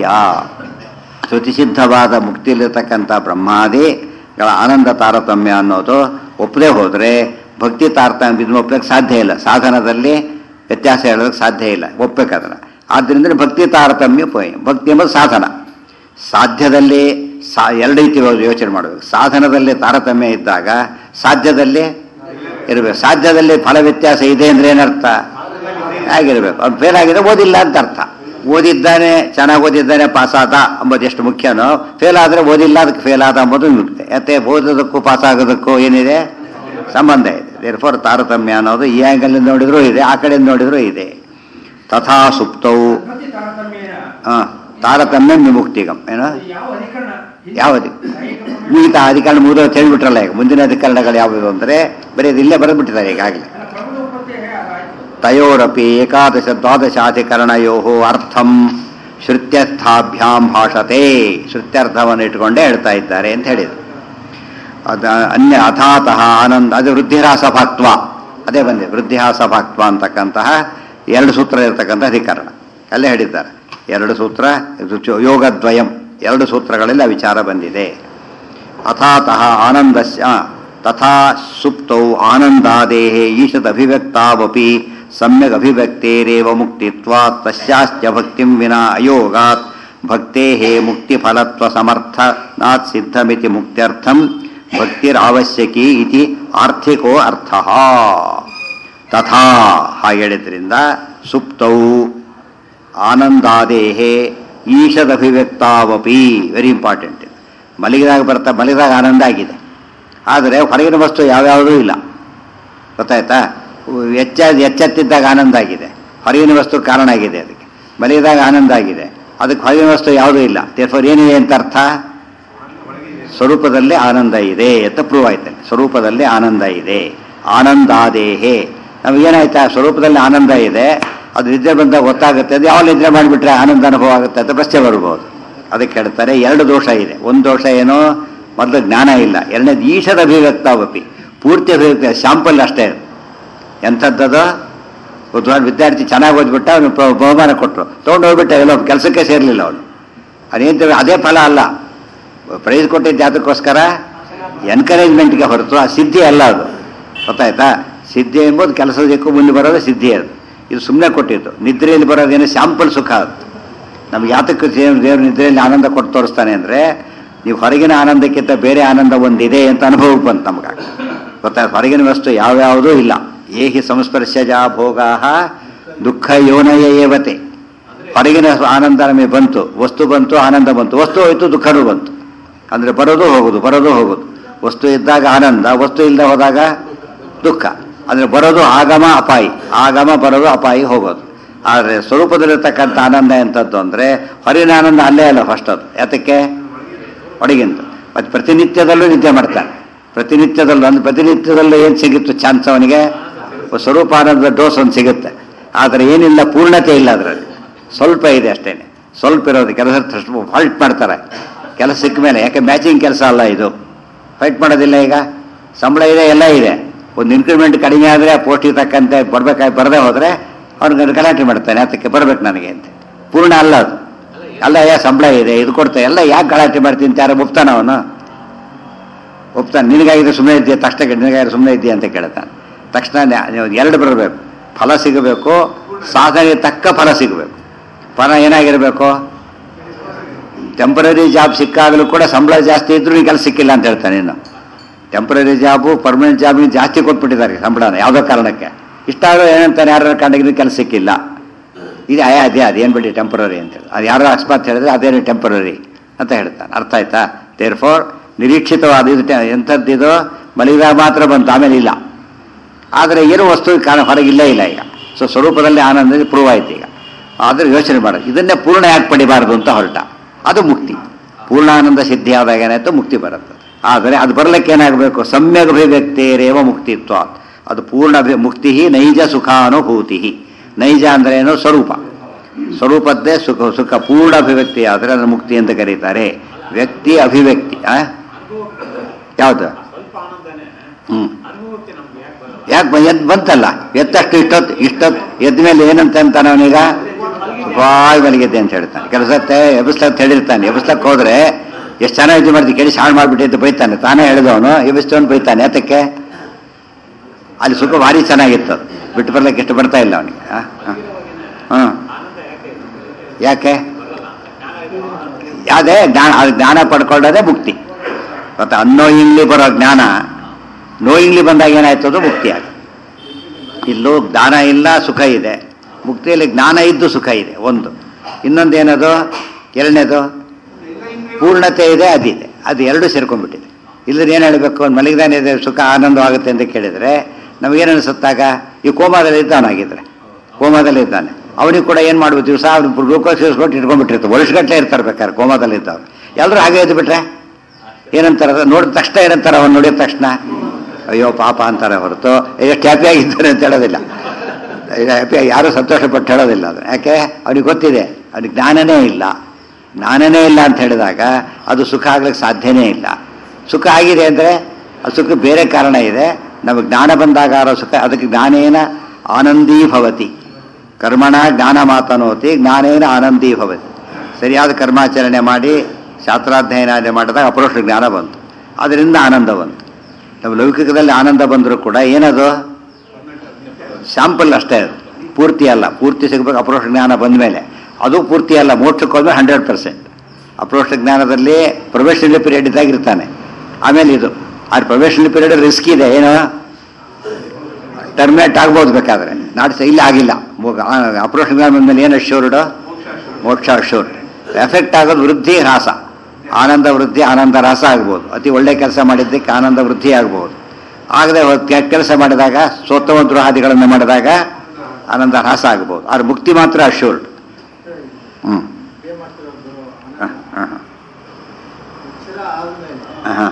ಶ್ರುತಿಸಿದ್ಧವಾದ ಮುಕ್ತಿಯಲ್ಲಿರತಕ್ಕಂಥ ಬ್ರಹ್ಮಾದಿಗಳ ಆನಂದ ತಾರತಮ್ಯ ಅನ್ನೋದು ಒಪ್ಪದೆ ಹೋದರೆ ಭಕ್ತಿ ತಾರತಮ್ಯ ಇದನ್ನು ಒಪ್ಪಕ್ಕೆ ಸಾಧ್ಯ ಇಲ್ಲ. ಸಾಧನದಲ್ಲಿ ವ್ಯತ್ಯಾಸ ಹೇಳೋದಕ್ಕೆ ಸಾಧ್ಯ ಇಲ್ಲ, ಒಪ್ಪಬೇಕಾದ್ರೆ. ಆದ್ದರಿಂದ ಭಕ್ತಿ ತಾರತಮ್ಯ ಭಕ್ತಿ ಎಂಬುದು ಸಾಧನ. ಸಾಧ್ಯದಲ್ಲಿ ಎರಡು ರೀತಿ ಯೋಚನೆ ಮಾಡಬೇಕು. ಸಾಧನದಲ್ಲಿ ತಾರತಮ್ಯ ಇದ್ದಾಗ ಸಾಧ್ಯದಲ್ಲಿ ಇರಬೇಕು. ಸಾಧ್ಯದಲ್ಲಿ ಫಲ ವ್ಯತ್ಯಾಸ ಇದೆ ಅಂದರೆ ಏನರ್ಥ? ಆಗಿರಬೇಕು. ಅವ್ನು ಫೇಲ್ ಆಗಿದೆ, ಓದಿಲ್ಲ ಅಂತ ಅರ್ಥ. ಓದಿದ್ದಾನೆ, ಚೆನ್ನಾಗಿ ಓದಿದ್ದಾನೆ, ಪಾಸಾದ ಅಂಬೋದು ಎಷ್ಟು ಮುಖ್ಯನೋ, ಫೇಲ್ ಆದರೆ ಓದಿಲ್ಲ ಅದಕ್ಕೆ ಫೇಲ್ ಆದ ಅಂಬೋದು ಮುಖ್ಯ. ಯಾಕೆ? ಓದೋದಕ್ಕೂ ಪಾಸಾಗೋದಕ್ಕೂ ಏನಿದೆ? ಸಂಬಂಧ ಇದೆ. ದೇರ್ಫೋರ್ ತಾರತಮ್ಯ ಅನ್ನೋದು ಈ ಆ್ಯಂಗಲಿಂದ ನೋಡಿದ್ರೂ ಇದೆ, ಆ ಕಡೆಯಿಂದ ನೋಡಿದ್ರೂ ಇದೆ. ತಥಾ ಸುಪ್ತೌ ತಾರತಮ್ಯ ವಿಮುಕ್ತಿಗಂ. ಏನೋ ಯಾವ ಮಿಗತ ಅಧಿಕರಣ ಮುಗಿದ ಹೇಳಿಬಿಟ್ರಲ್ಲ. ಈಗ ಮುಂದಿನ ಅಧಿಕರಣಗಳು ಯಾವುವು ಅಂದರೆ ಬರೀ ಇಲ್ಲೇ ಬರೆದ್ಬಿಟ್ಟಿದ್ದಾರೆ ಈಗಾಗಲೇ. ತಯೋರಪಿ ಏಕಾದಶ ದ್ವಾದಶಾಧಿಕರಣಯೋ ಅರ್ಥಂ ಶ್ರುತ್ಯರ್ಥಾಭ್ಯಾಂ ಭಾಷತೆ. ಶ್ರುತ್ಯರ್ಥವನ್ನು ಇಟ್ಕೊಂಡೇ ಹೇಳ್ತಾ ಇದ್ದಾರೆ ಅಂತ ಹೇಳಿದರು. ಅನ್ಯ ಅಥಾತಃ ಆನಂದ, ಅದು ವೃದ್ಧಿರಾಸಭಾಕ್ತ್ವ, ಅದೇ ಬಂದಿದೆ. ವೃದ್ಧಿಹಾಸಭಾಕ್ತ್ವ ಅಂತಕ್ಕಂತಹ 2 ಸೂತ್ರ ಇರತಕ್ಕಂಥ ಅಧಿಕರಣ ಅಲ್ಲೇ ಹೇಳಿದ್ದಾರೆ. 2 ಸೂತ್ರ, ಯೋಗದ್ವಯಂ, 2 ಸೂತ್ರಗಳೆಲ್ಲ ವಿಚಾರ ಬಂದಿದೆ. ಅಥಾತಃ ಆನಂದಸ್ಯ ತಥಾ ಸುಪ್ತೌ ಆನಂದಾದೇಹೇ ಈಶದ್ ಅಭಿವ್ಯಕ್ತಾವಪಿ ಸಮ್ಯಕ್ ಅಭಿವ್ಯಕ್ತೇರೇವ ಮುಕ್ತಿತ್ವಾತ್ ತಸ್ಯಾಸ್ತ್ಯ ಭಕ್ತಿಂ ವಿನಾ ಅಯೋಗಾತ್ ಭಕ್ತೇಃ ಮುಕ್ತಿಫಲತ್ವ ಸಮರ್ಥನಾತ್ ಸಿದ್ಧಮಿತಿ ಮುಕ್ತ್ಯರ್ಥಂ ಭಕ್ತಿರಾವಶ್ಯಕಿ ಇತಿ ಆರ್ಥಿಕೋ ಅರ್ಥಃ. ತಥಾ ಹಾಗೆ ಹೇಳಿದ್ರಿಂದ ಸುಪ್ತೌ ಆನಂದಾದೇಹೇ ಈಶದ್ ಅಭಿವ್ಯಕ್ತಾವಪಿ, ವೆರಿ ಇಂಪಾರ್ಟೆಂಟ್. ಮಲಗಿದಾಗ ಆನಂದ ಆಗಿದೆ, ಆದರೆ ಹೊರಗಿನ ವಸ್ತು ಯಾವ್ಯಾವುದೂ ಇಲ್ಲ. ಗೊತ್ತಾಯ್ತಾ? ಎಚ್ಚೆತ್ತಿದ್ದಾಗ ಆನಂದ ಆಗಿದೆ, ಹೊರಗಿನ ವಸ್ತು ಕಾರಣ ಆಗಿದೆ. ಅದಕ್ಕೆ ಮಲಗಿದಾಗ ಆನಂದ ಆಗಿದೆ, ಅದಕ್ಕೆ ಹೊರಗಿನ ವಸ್ತು ಯಾವುದೂ ಇಲ್ಲ. ದೇರ್ಫೋರ್ ಏನಿದೆ ಅಂತ ಅರ್ಥ? ಸ್ವರೂಪದಲ್ಲೇ ಆನಂದ ಇದೆ ಅಂತ ಪ್ರೂವ್ ಆಯ್ತಾನೆ. ಸ್ವರೂಪದಲ್ಲೇ ಆನಂದ ಇದೆ. ಆನಂದಾದೇಹೇ ನಮಗೇನಾಯ್ತಾ, ಸ್ವರೂಪದಲ್ಲಿ ಆನಂದ ಇದೆ, ಅದು ನಿದ್ರೆ ಬಂದಾಗ ಗೊತ್ತಾಗುತ್ತೆ. ಅದು ಯಾವ ನಿದ್ರೆ ಮಾಡಿಬಿಟ್ರೆ ಆನಂದ ಅನುಭವ ಆಗುತ್ತೆ ಅಂತ ಪ್ರಶ್ನೆ ಬರ್ಬೋದು. ಅದಕ್ಕೆ ಹೇಳ್ತಾರೆ ಎರಡು ದೋಷ ಇದೆ. ಒಂದು ದೋಷ ಏನೋ, ಮೊದಲು ಜ್ಞಾನ ಇಲ್ಲ. ಎರಡನೇದು ಈಶದ ಅಭಿವ್ಯಕ್ತಾವಪಿ, ಪೂರ್ತಿ ಅಭಿವ್ಯಕ್ತಿ ಶಾಂಪಲ್ ಅಷ್ಟೇ. ಎಂಥದ್ದದು, ಉದಾಹರಣೆ ವಿದ್ಯಾರ್ಥಿ ಚೆನ್ನಾಗಿ ಓದ್ಬಿಟ್ಟ, ಅವನು ಬಹುಮಾನ ಕೊಟ್ಟರು, ತೊಗೊಂಡು ಹೋಗ್ಬಿಟ್ಟ, ಎಲ್ಲೋ ಕೆಲಸಕ್ಕೆ ಸೇರಲಿಲ್ಲ ಅವನು. ಅದೇನು ಅದೇ ಫಲ ಅಲ್ಲ. ಪ್ರೈಸ್ ಕೊಟ್ಟಿದ್ದು ಅದಕ್ಕೋಸ್ಕರ ಎನ್ಕರೇಜ್ಮೆಂಟ್ಗೆ ಹೊರತು ಆ ಸಿದ್ಧಿ ಅಲ್ಲ ಅದು. ಗೊತ್ತಾಯ್ತಾ? ಸಿದ್ಧಿ ಎಂಬುದು ಕೆಲಸದಕ್ಕೂ ಮುಂದೆ ಬರೋದು ಸಿದ್ಧಿ. ಅದು ಇದು ಸುಮ್ಮನೆ ಕೊಟ್ಟಿದ್ದು. ನಿದ್ರೆಯಲ್ಲಿ ಬರೋದೇನು ಶಾಂಪಲ್ ಸುಖ. ಅದು ನಮ್ಗೆ ಯಾತಕ್ಕೆ ದೇವ್ರ ನಿದ್ರೆಯಲ್ಲಿ ಆನಂದ ಕೊಟ್ಟು ತೋರಿಸ್ತಾನೆ ಅಂದರೆ, ನೀವು ಹೊರಗಿನ ಆನಂದಕ್ಕಿಂತ ಬೇರೆ ಆನಂದ ಒಂದಿದೆ ಅಂತ ಅನುಭವಕ್ಕೆ ಬಂತು ನಮ್ಗೆ. ಗೊತ್ತಾಯ್ತು? ಹೊರಗಿನ ವಸ್ತು ಯಾವ್ಯಾವುದೂ ಇಲ್ಲ. ಏಹಿ ಸಂಸ್ಪರ್ಶಜ ಭೋಗಾ ದುಃಖ ಯೋನಯ ಏವತೆ. ಹೊರಗಿನ ಆನಂದ ನಮಗೆ ಬಂತು, ವಸ್ತು ಬಂತು, ಆನಂದ ಬಂತು, ವಸ್ತು ಹೋಯ್ತು, ದುಃಖನೂ ಬಂತು. ಅಂದರೆ ಬರೋದು ಹೋಗೋದು, ಬರೋದು ಹೋಗೋದು. ವಸ್ತು ಇದ್ದಾಗ ಆನಂದ, ವಸ್ತು ಇಲ್ಲದೆ ಹೋದಾಗ ದುಃಖ. ಅಂದರೆ ಬರೋದು ಆಗಮ ಅಪಾಯಿ, ಆಗಮ ಬರೋದು ಅಪಾಯಿ ಹೋಗೋದು. ಆದರೆ ಸ್ವರೂಪದಲ್ಲಿರ್ತಕ್ಕಂಥ ಆನಂದ ಎಂಥದ್ದು ಅಂದರೆ, ಹೊರಗಿನ ಆನಂದ ಅಲ್ಲೇ ಅಲ್ಲ ಫಸ್ಟ್. ಅದು ಯಾತಕ್ಕೆ? ಹೊರಗಿಂತ. ಮತ್ತು ಪ್ರತಿನಿತ್ಯದಲ್ಲೂ ನಿದ್ದೆ ಮಾಡ್ತಾನೆ. ಪ್ರತಿನಿತ್ಯದಲ್ಲೂ ಅಂದ್ರೆ ಪ್ರತಿನಿತ್ಯದಲ್ಲೂ ಏನು ಸಿಗುತ್ತೆ ಚಾನ್ಸ್ ಅವನಿಗೆ? ಸ್ವರೂಪ ಆನಂದದ ಡೋಸ್ ಒಂದು ಸಿಗುತ್ತೆ. ಆದರೆ ಏನಿಲ್ಲ, ಪೂರ್ಣತೆ ಇಲ್ಲ ಅದರಲ್ಲಿ. ಸ್ವಲ್ಪ ಇದೆ ಅಷ್ಟೇ. ಸ್ವಲ್ಪ ಇರೋದು. ಕೆಲಸ ಫೈಟ್ ಮಾಡ್ತಾರೆ ಕೆಲಸ ಸಿಕ್ಕ ಮೇಲೆ. ಯಾಕೆ ಮ್ಯಾಚಿಂಗ್ ಕೆಲಸ ಅಲ್ಲ ಇದು. ಫೈಟ್ ಮಾಡೋದಿಲ್ಲ. ಈಗ ಸಂಬಳ ಇದೆ, ಎಲ್ಲ ಇದೆ. ಒಂದು ಇನ್ಕ್ರಿಮೆಂಟ್ ಕಡಿಮೆ ಆದರೆ ಆ ಪೋಸ್ಟಿಗೆ ತಕ್ಕಂತೆ ಬರದೇ ಹೋದರೆ ಅವ್ನಿಗೆ ಗಲಾಟೆ ಮಾಡ್ತಾನೆ. ಅದಕ್ಕೆ ಬರಬೇಕು ನನಗೆ ಅಂತ. ಪೂರ್ಣ ಅಲ್ಲ ಅದು. ಅಲ್ಲ, ಸಂಬಳ ಇದೆ, ಇದು ಕೊಡ್ತಾ ಎಲ್ಲ ಯಾಕೆ ಗಲಾಟೆ ಮಾಡ್ತೀನಿ ಅಂತ ಯಾರು ಒಪ್ತಾನ? ಅವನು ಒಪ್ತಾನೆ. ನಿನಗಾಗಿದ್ರೆ ಸುಮ್ಮನೆ ಇದೆಯಾ? ತಕ್ಷಣ ನಿನಗಾಗಿದ್ರೆ ಸುಮ್ಮನೆ ಇದೆಯಾ ಅಂತ ಕೇಳ್ತಾನೆ. ತಕ್ಷಣ ಎರಡು ಬರಬೇಕು. ಫಲ ಸಿಗಬೇಕು, ಸಾಧನೆಗೆ ತಕ್ಕ ಫಲ ಸಿಗಬೇಕು. ಫಲ ಏನಾಗಿರಬೇಕು? ಟೆಂಪರರಿ ಜಾಬ್ ಸಿಕ್ಕಾಗಲೂ ಕೂಡ ಸಂಬಳ ಜಾಸ್ತಿ ಇದ್ರೂ ಕೆಲಸ ಸಿಕ್ಕಿಲ್ಲ ಅಂತ ಹೇಳ್ತಾನೆ. ಇನ್ನು ಟೆಂಪರರಿ ಜಾಬು ಪರ್ಮನೆಂಟ್ ಜಾಬಿಗೆ ಜಾಸ್ತಿ ಕೊಟ್ಬಿಟ್ಟಿದ್ದಾರೆ ಸಂಬಳನ ಯಾವುದೋ ಕಾರಣಕ್ಕೆ. ಇಷ್ಟಾದರೂ ಏನಂತಾನೆ, ಯಾರು ಕಂಡಾಗಿದ್ರೆ ಕೆಲಸ ಸಿಕ್ಕಿಲ್ಲ, ಇದು ಅದೇನು ಬಿಡಿ ಟೆಂಪರರಿ ಅಂತೇಳಿ. ಅದು ಯಾರೋ ಅಕಸ್ಮಾತ್ ಹೇಳಿದ್ರೆ ಅದೇನು ಟೆಂಪರರಿ ಅಂತ ಹೇಳ್ತಾನೆ. ಅರ್ಥ ಆಯ್ತಾ? ದೇರ್ ಫಾರ್ ನಿರೀಕ್ಷಿತವಾದ ಇದು ಎಂಥದ್ದಿದು ಮಲಗಿದಾಗ ಮಾತ್ರ ಬಂತು, ಆಮೇಲೆ ಇಲ್ಲ. ಆದರೆ ಏನೋ ವಸ್ತು ಹೊರಗಿಲ್ಲೇ ಇಲ್ಲ ಈಗ. ಸೊ ಸ್ವರೂಪದಲ್ಲಿ ಆನಂದ ಪ್ರೂವ್ ಆಯ್ತು ಈಗ. ಆದರೆ ಯೋಚನೆ ಮಾಡೋದು, ಇದನ್ನೇ ಪೂರ್ಣ ಯಾಕೆ ಪಡಿಬಾರ್ದು ಅಂತ ಹೊರಟ. ಅದು ಮುಕ್ತಿ. ಪೂರ್ಣಾನಂದ ಸಿದ್ಧಿ ಆದಾಗ ಏನಾಯ್ತು? ಮುಕ್ತಿ ಬರುತ್ತೆ. ಆದರೆ ಅದು ಬರಲಿಕ್ಕೆ ಏನಾಗಬೇಕು? ಸಮ್ಯಕ್ ಅಭಿವ್ಯಕ್ತೇರೇವ ಮುಕ್ತಿತ್ವ. ಅದು ಪೂರ್ಣ ಮುಕ್ತಿ ನೈಜ ಸುಖಾನುಭೂತಿ. ನೈಜ ಅಂದ್ರೆ ಏನು? ಸ್ವರೂಪ. ಸ್ವರೂಪದ್ದೇ ಸುಖ ಪೂರ್ಣ ಅಭಿವ್ಯಕ್ತಿ ಆದರೆ ಅದನ್ನು ಮುಕ್ತಿ ಅಂತ ಕರೀತಾರೆ. ವ್ಯಕ್ತಿ ಅಭಿವ್ಯಕ್ತಿ ಯಾವುದು? ಯಾಕೆ ಬಂತಲ್ಲ, ಎತ್ತಷ್ಟು ಇಷ್ಟೊತ್ತು ಎದ್ದ ಮೇಲೆ ಏನಂತ ಅಂತಾನೆ ಅವನೀಗ? ಬಾಯ್ ಮಲಗಿದ್ದೆ ಅಂತ ಹೇಳ್ತಾನೆ. ಕೆಲಸತ್ತೆ ಎಬ್ಬಿಸ್ಲಕ್ಕೆ ಹೇಳಿರ್ತಾನೆ. ಎಬ್ಬಿಸ್ಲಕ್ಕೆ ಹೋದ್ರೆ ಎಷ್ಟು ಚೆನ್ನಾಗಿ ಇದು ಮಾಡ್ತೀವಿ, ಕೇಳಿ ಹಾಳು ಮಾಡಿಬಿಟ್ಟಿದ್ದು ಬೈತಾನೆ. ತಾನೇ ಹೇಳಿದವನು ಎಬ್ಬಿಸ್ತವನು ಬೈತಾನೆ. ಯಾತಕ್ಕೆ? ಅಲ್ಲಿ ಸುಖ ಭಾರಿ ಚೆನ್ನಾಗಿತ್ತು, ಬಿಟ್ಟು ಬರ್ಲಿಕ್ಕೆ ಎಷ್ಟು ಬರ್ತಾ ಇಲ್ಲ ಅವನಿಗೆ. ಯಾಕೆ? ಯಾವುದೇ ಜ್ಞಾನ ಪಡ್ಕೊಳ್ಳೋದೇ ಮುಕ್ತಿ. ಮತ್ತು ಅನ್ನೋಯಿಂಗ್ಲಿ ಬರೋ ಜ್ಞಾನ ನೋಯಿಂಗ್ಲಿ ಬಂದಾಗ ಏನಾಯ್ತು? ಅದು ಮುಕ್ತಿ ಆಗ. ಇಲ್ಲೂ ಜ್ಞಾನ ಇಲ್ಲ, ಸುಖ ಇದೆ. ಮುಕ್ತಿಯಲ್ಲಿ ಜ್ಞಾನ ಇದ್ದು ಸುಖ ಇದೆ ಒಂದು. ಇನ್ನೊಂದು ಏನದು? ಎರಡನೇದು ಪೂರ್ಣತೆ ಇದೆ, ಅದಿದೆ. ಅದು ಎರಡು ಸೇರ್ಕೊಂಡ್ಬಿಟ್ಟಿದೆ. ಇಲ್ಲದ್ರೆ ಏನು ಹೇಳಬೇಕು? ಒಂದು ಮಲಗಿದಾನೆ ಇದೆ, ಸುಖ ಆನಂದವಾಗುತ್ತೆ ಅಂತ ಕೇಳಿದರೆ ನಮಗೇನು ಅನಿಸುತ್ತಾಗ? ಈ ಕೋಮಾದಲ್ಲಿ ಇದ್ದಾನಾಗಿದ್ರೆ, ಕೋಮಾದಲ್ಲಿ ಇದ್ದಾನೆ, ಅವನಿಗೆ ಕೂಡ ಏನು ಮಾಡ್ಬೋದು? ದಿವಸ ಅವ್ನು ಗ್ಲೂಕೋಸ್ ಇಸ್ಕೊಟ್ಟು ಇಟ್ಕೊಂಡ್ಬಿಟ್ಟಿರ್ತಾರೆ. ವರ್ಷಗಟ್ಟಲೆ ಇರ್ತಾರೆ ಬೇಕಾದ್ರೆ ಕೋಮಾದಲ್ಲಿ ಇದ್ದವ್ರು. ಎಲ್ಲರೂ ಹಾಗೆ ಇದ್ದು ಬಿಟ್ರೆ ಏನಂತಾರೆ? ನೋಡಿದ ತಕ್ಷಣ ಏನಂತಾರೆ? ಅವ್ನು ನೋಡಿದ ತಕ್ಷಣ ಅಯ್ಯೋ ಪಾಪ ಅಂತಾರೆ ಹೊರತು ಎಷ್ಟು ಹ್ಯಾಪಿಯಾಗಿದ್ದಾರೆ ಅಂತ ಹೇಳೋದಿಲ್ಲ. ಹ್ಯಾಪಿಯಾಗಿ ಯಾರೂ ಸಂತೋಷಪಟ್ಟು ಹೇಳೋದಿಲ್ಲ. ಅದು ಯಾಕೆ? ಅವನಿಗೆ ಗೊತ್ತಿದೆ, ಅವನಿಗೆ ಜ್ಞಾನನೇ ಇಲ್ಲ. ಜ್ಞಾನನೇ ಇಲ್ಲ ಅಂತ ಹೇಳಿದಾಗ ಅದು ಸುಖ ಆಗ್ಲಿಕ್ಕೆ ಸಾಧ್ಯನೇ ಇಲ್ಲ. ಸುಖ ಆಗಿದೆ ಅಂದರೆ ಅದು ಸುಖ ಬೇರೆ ಕಾರಣ ಇದೆ. ನಮಗೆ ಜ್ಞಾನ ಬಂದಾಗ ಸುಖ. ಅದಕ್ಕೆ ಜ್ಞಾನೇನ ಆನಂದೀ ಭವತಿ, ಕರ್ಮಣ ಜ್ಞಾನ ಮಾತನೋತಿ, ಜ್ಞಾನೇನ ಆನಂದೀ ಭವತಿ. ಸರಿಯಾದ ಕರ್ಮಾಚರಣೆ ಮಾಡಿ ಶಾಸ್ತ್ರಾಧ್ಯಯನ ಮಾಡಿದಾಗ ಅಪರೋಕ್ಷ ಜ್ಞಾನ ಬಂತು, ಅದರಿಂದ ಆನಂದ ಬಂತು. ನಮ್ಮ ಲೌಕಿಕದಲ್ಲಿ ಆನಂದ ಬಂದರೂ ಕೂಡ ಏನದು? ಸ್ಯಾಂಪಲ್ ಅಷ್ಟೇ, ಅದು ಪೂರ್ತಿ ಅಲ್ಲ. ಪೂರ್ತಿ ಸಿಗಬೇಕು ಅಪರೋಕ್ಷ ಜ್ಞಾನ ಬಂದ ಮೇಲೆ. ಅದು ಪೂರ್ತಿ ಅಲ್ಲ. ಮೋಕ್ಷಕ್ಕೆ ಹೋದ್ಮೇಲೆ 100%. ಅಪರೋಕ್ಷ ಜ್ಞಾನದಲ್ಲಿ ಪ್ರೊಬೇಷನರಿ ಪೀರಿಯಡ್ ಇದ್ದಾಗಿರ್ತಾನೆ. ಆಮೇಲೆ ಇದು ಆ ಪ್ರೊಬೇಷನರಿ ಪೀರಿಯಡ್ ರಿಸ್ಕ್ ಇದೆ. ಏನು? ಟರ್ಮಿನೇಟ್ ಆಗ್ಬೋದು ಬೇಕಾದರೆ. ಇಲ್ಲಿ ಆಗಿಲ್ಲ. ಅಪರೋಕ್ಷ ಜ್ಞಾನ ಬಂದಮೇಲೆ ಏನು ಅಶ್ಯೂರ್ಡು? ಮೋಕ್ಷ ಅಶ್ಯೂರ್ಡ್. ಎಫೆಕ್ಟ್ ಆಗೋದು ವೃದ್ಧಿ ಹ್ರಾಸ. ಆನಂದ ವೃದ್ಧಿ, ಆನಂದ ಹ್ರಾಸ ಆಗ್ಬೋದು. ಅತಿ ಒಳ್ಳೆ ಕೆಲಸ ಮಾಡಿದ್ದಕ್ಕೆ ಆನಂದ ವೃದ್ಧಿ ಆಗ್ಬೋದು. ಆಗದೆ ಕೆಲಸ ಮಾಡಿದಾಗ, ಸ್ವೋತ್ತಮ ದ್ರೋಹಾದಿಗಳನ್ನು ಮಾಡಿದಾಗ ಆನಂದ ಹ್ರಾಸ ಆಗ್ಬೋದು. ಆದ್ರೆ ಮುಕ್ತಿ ಮಾತ್ರ ಅಶ್ಯೂರ್ಡ್. ಹಾಂ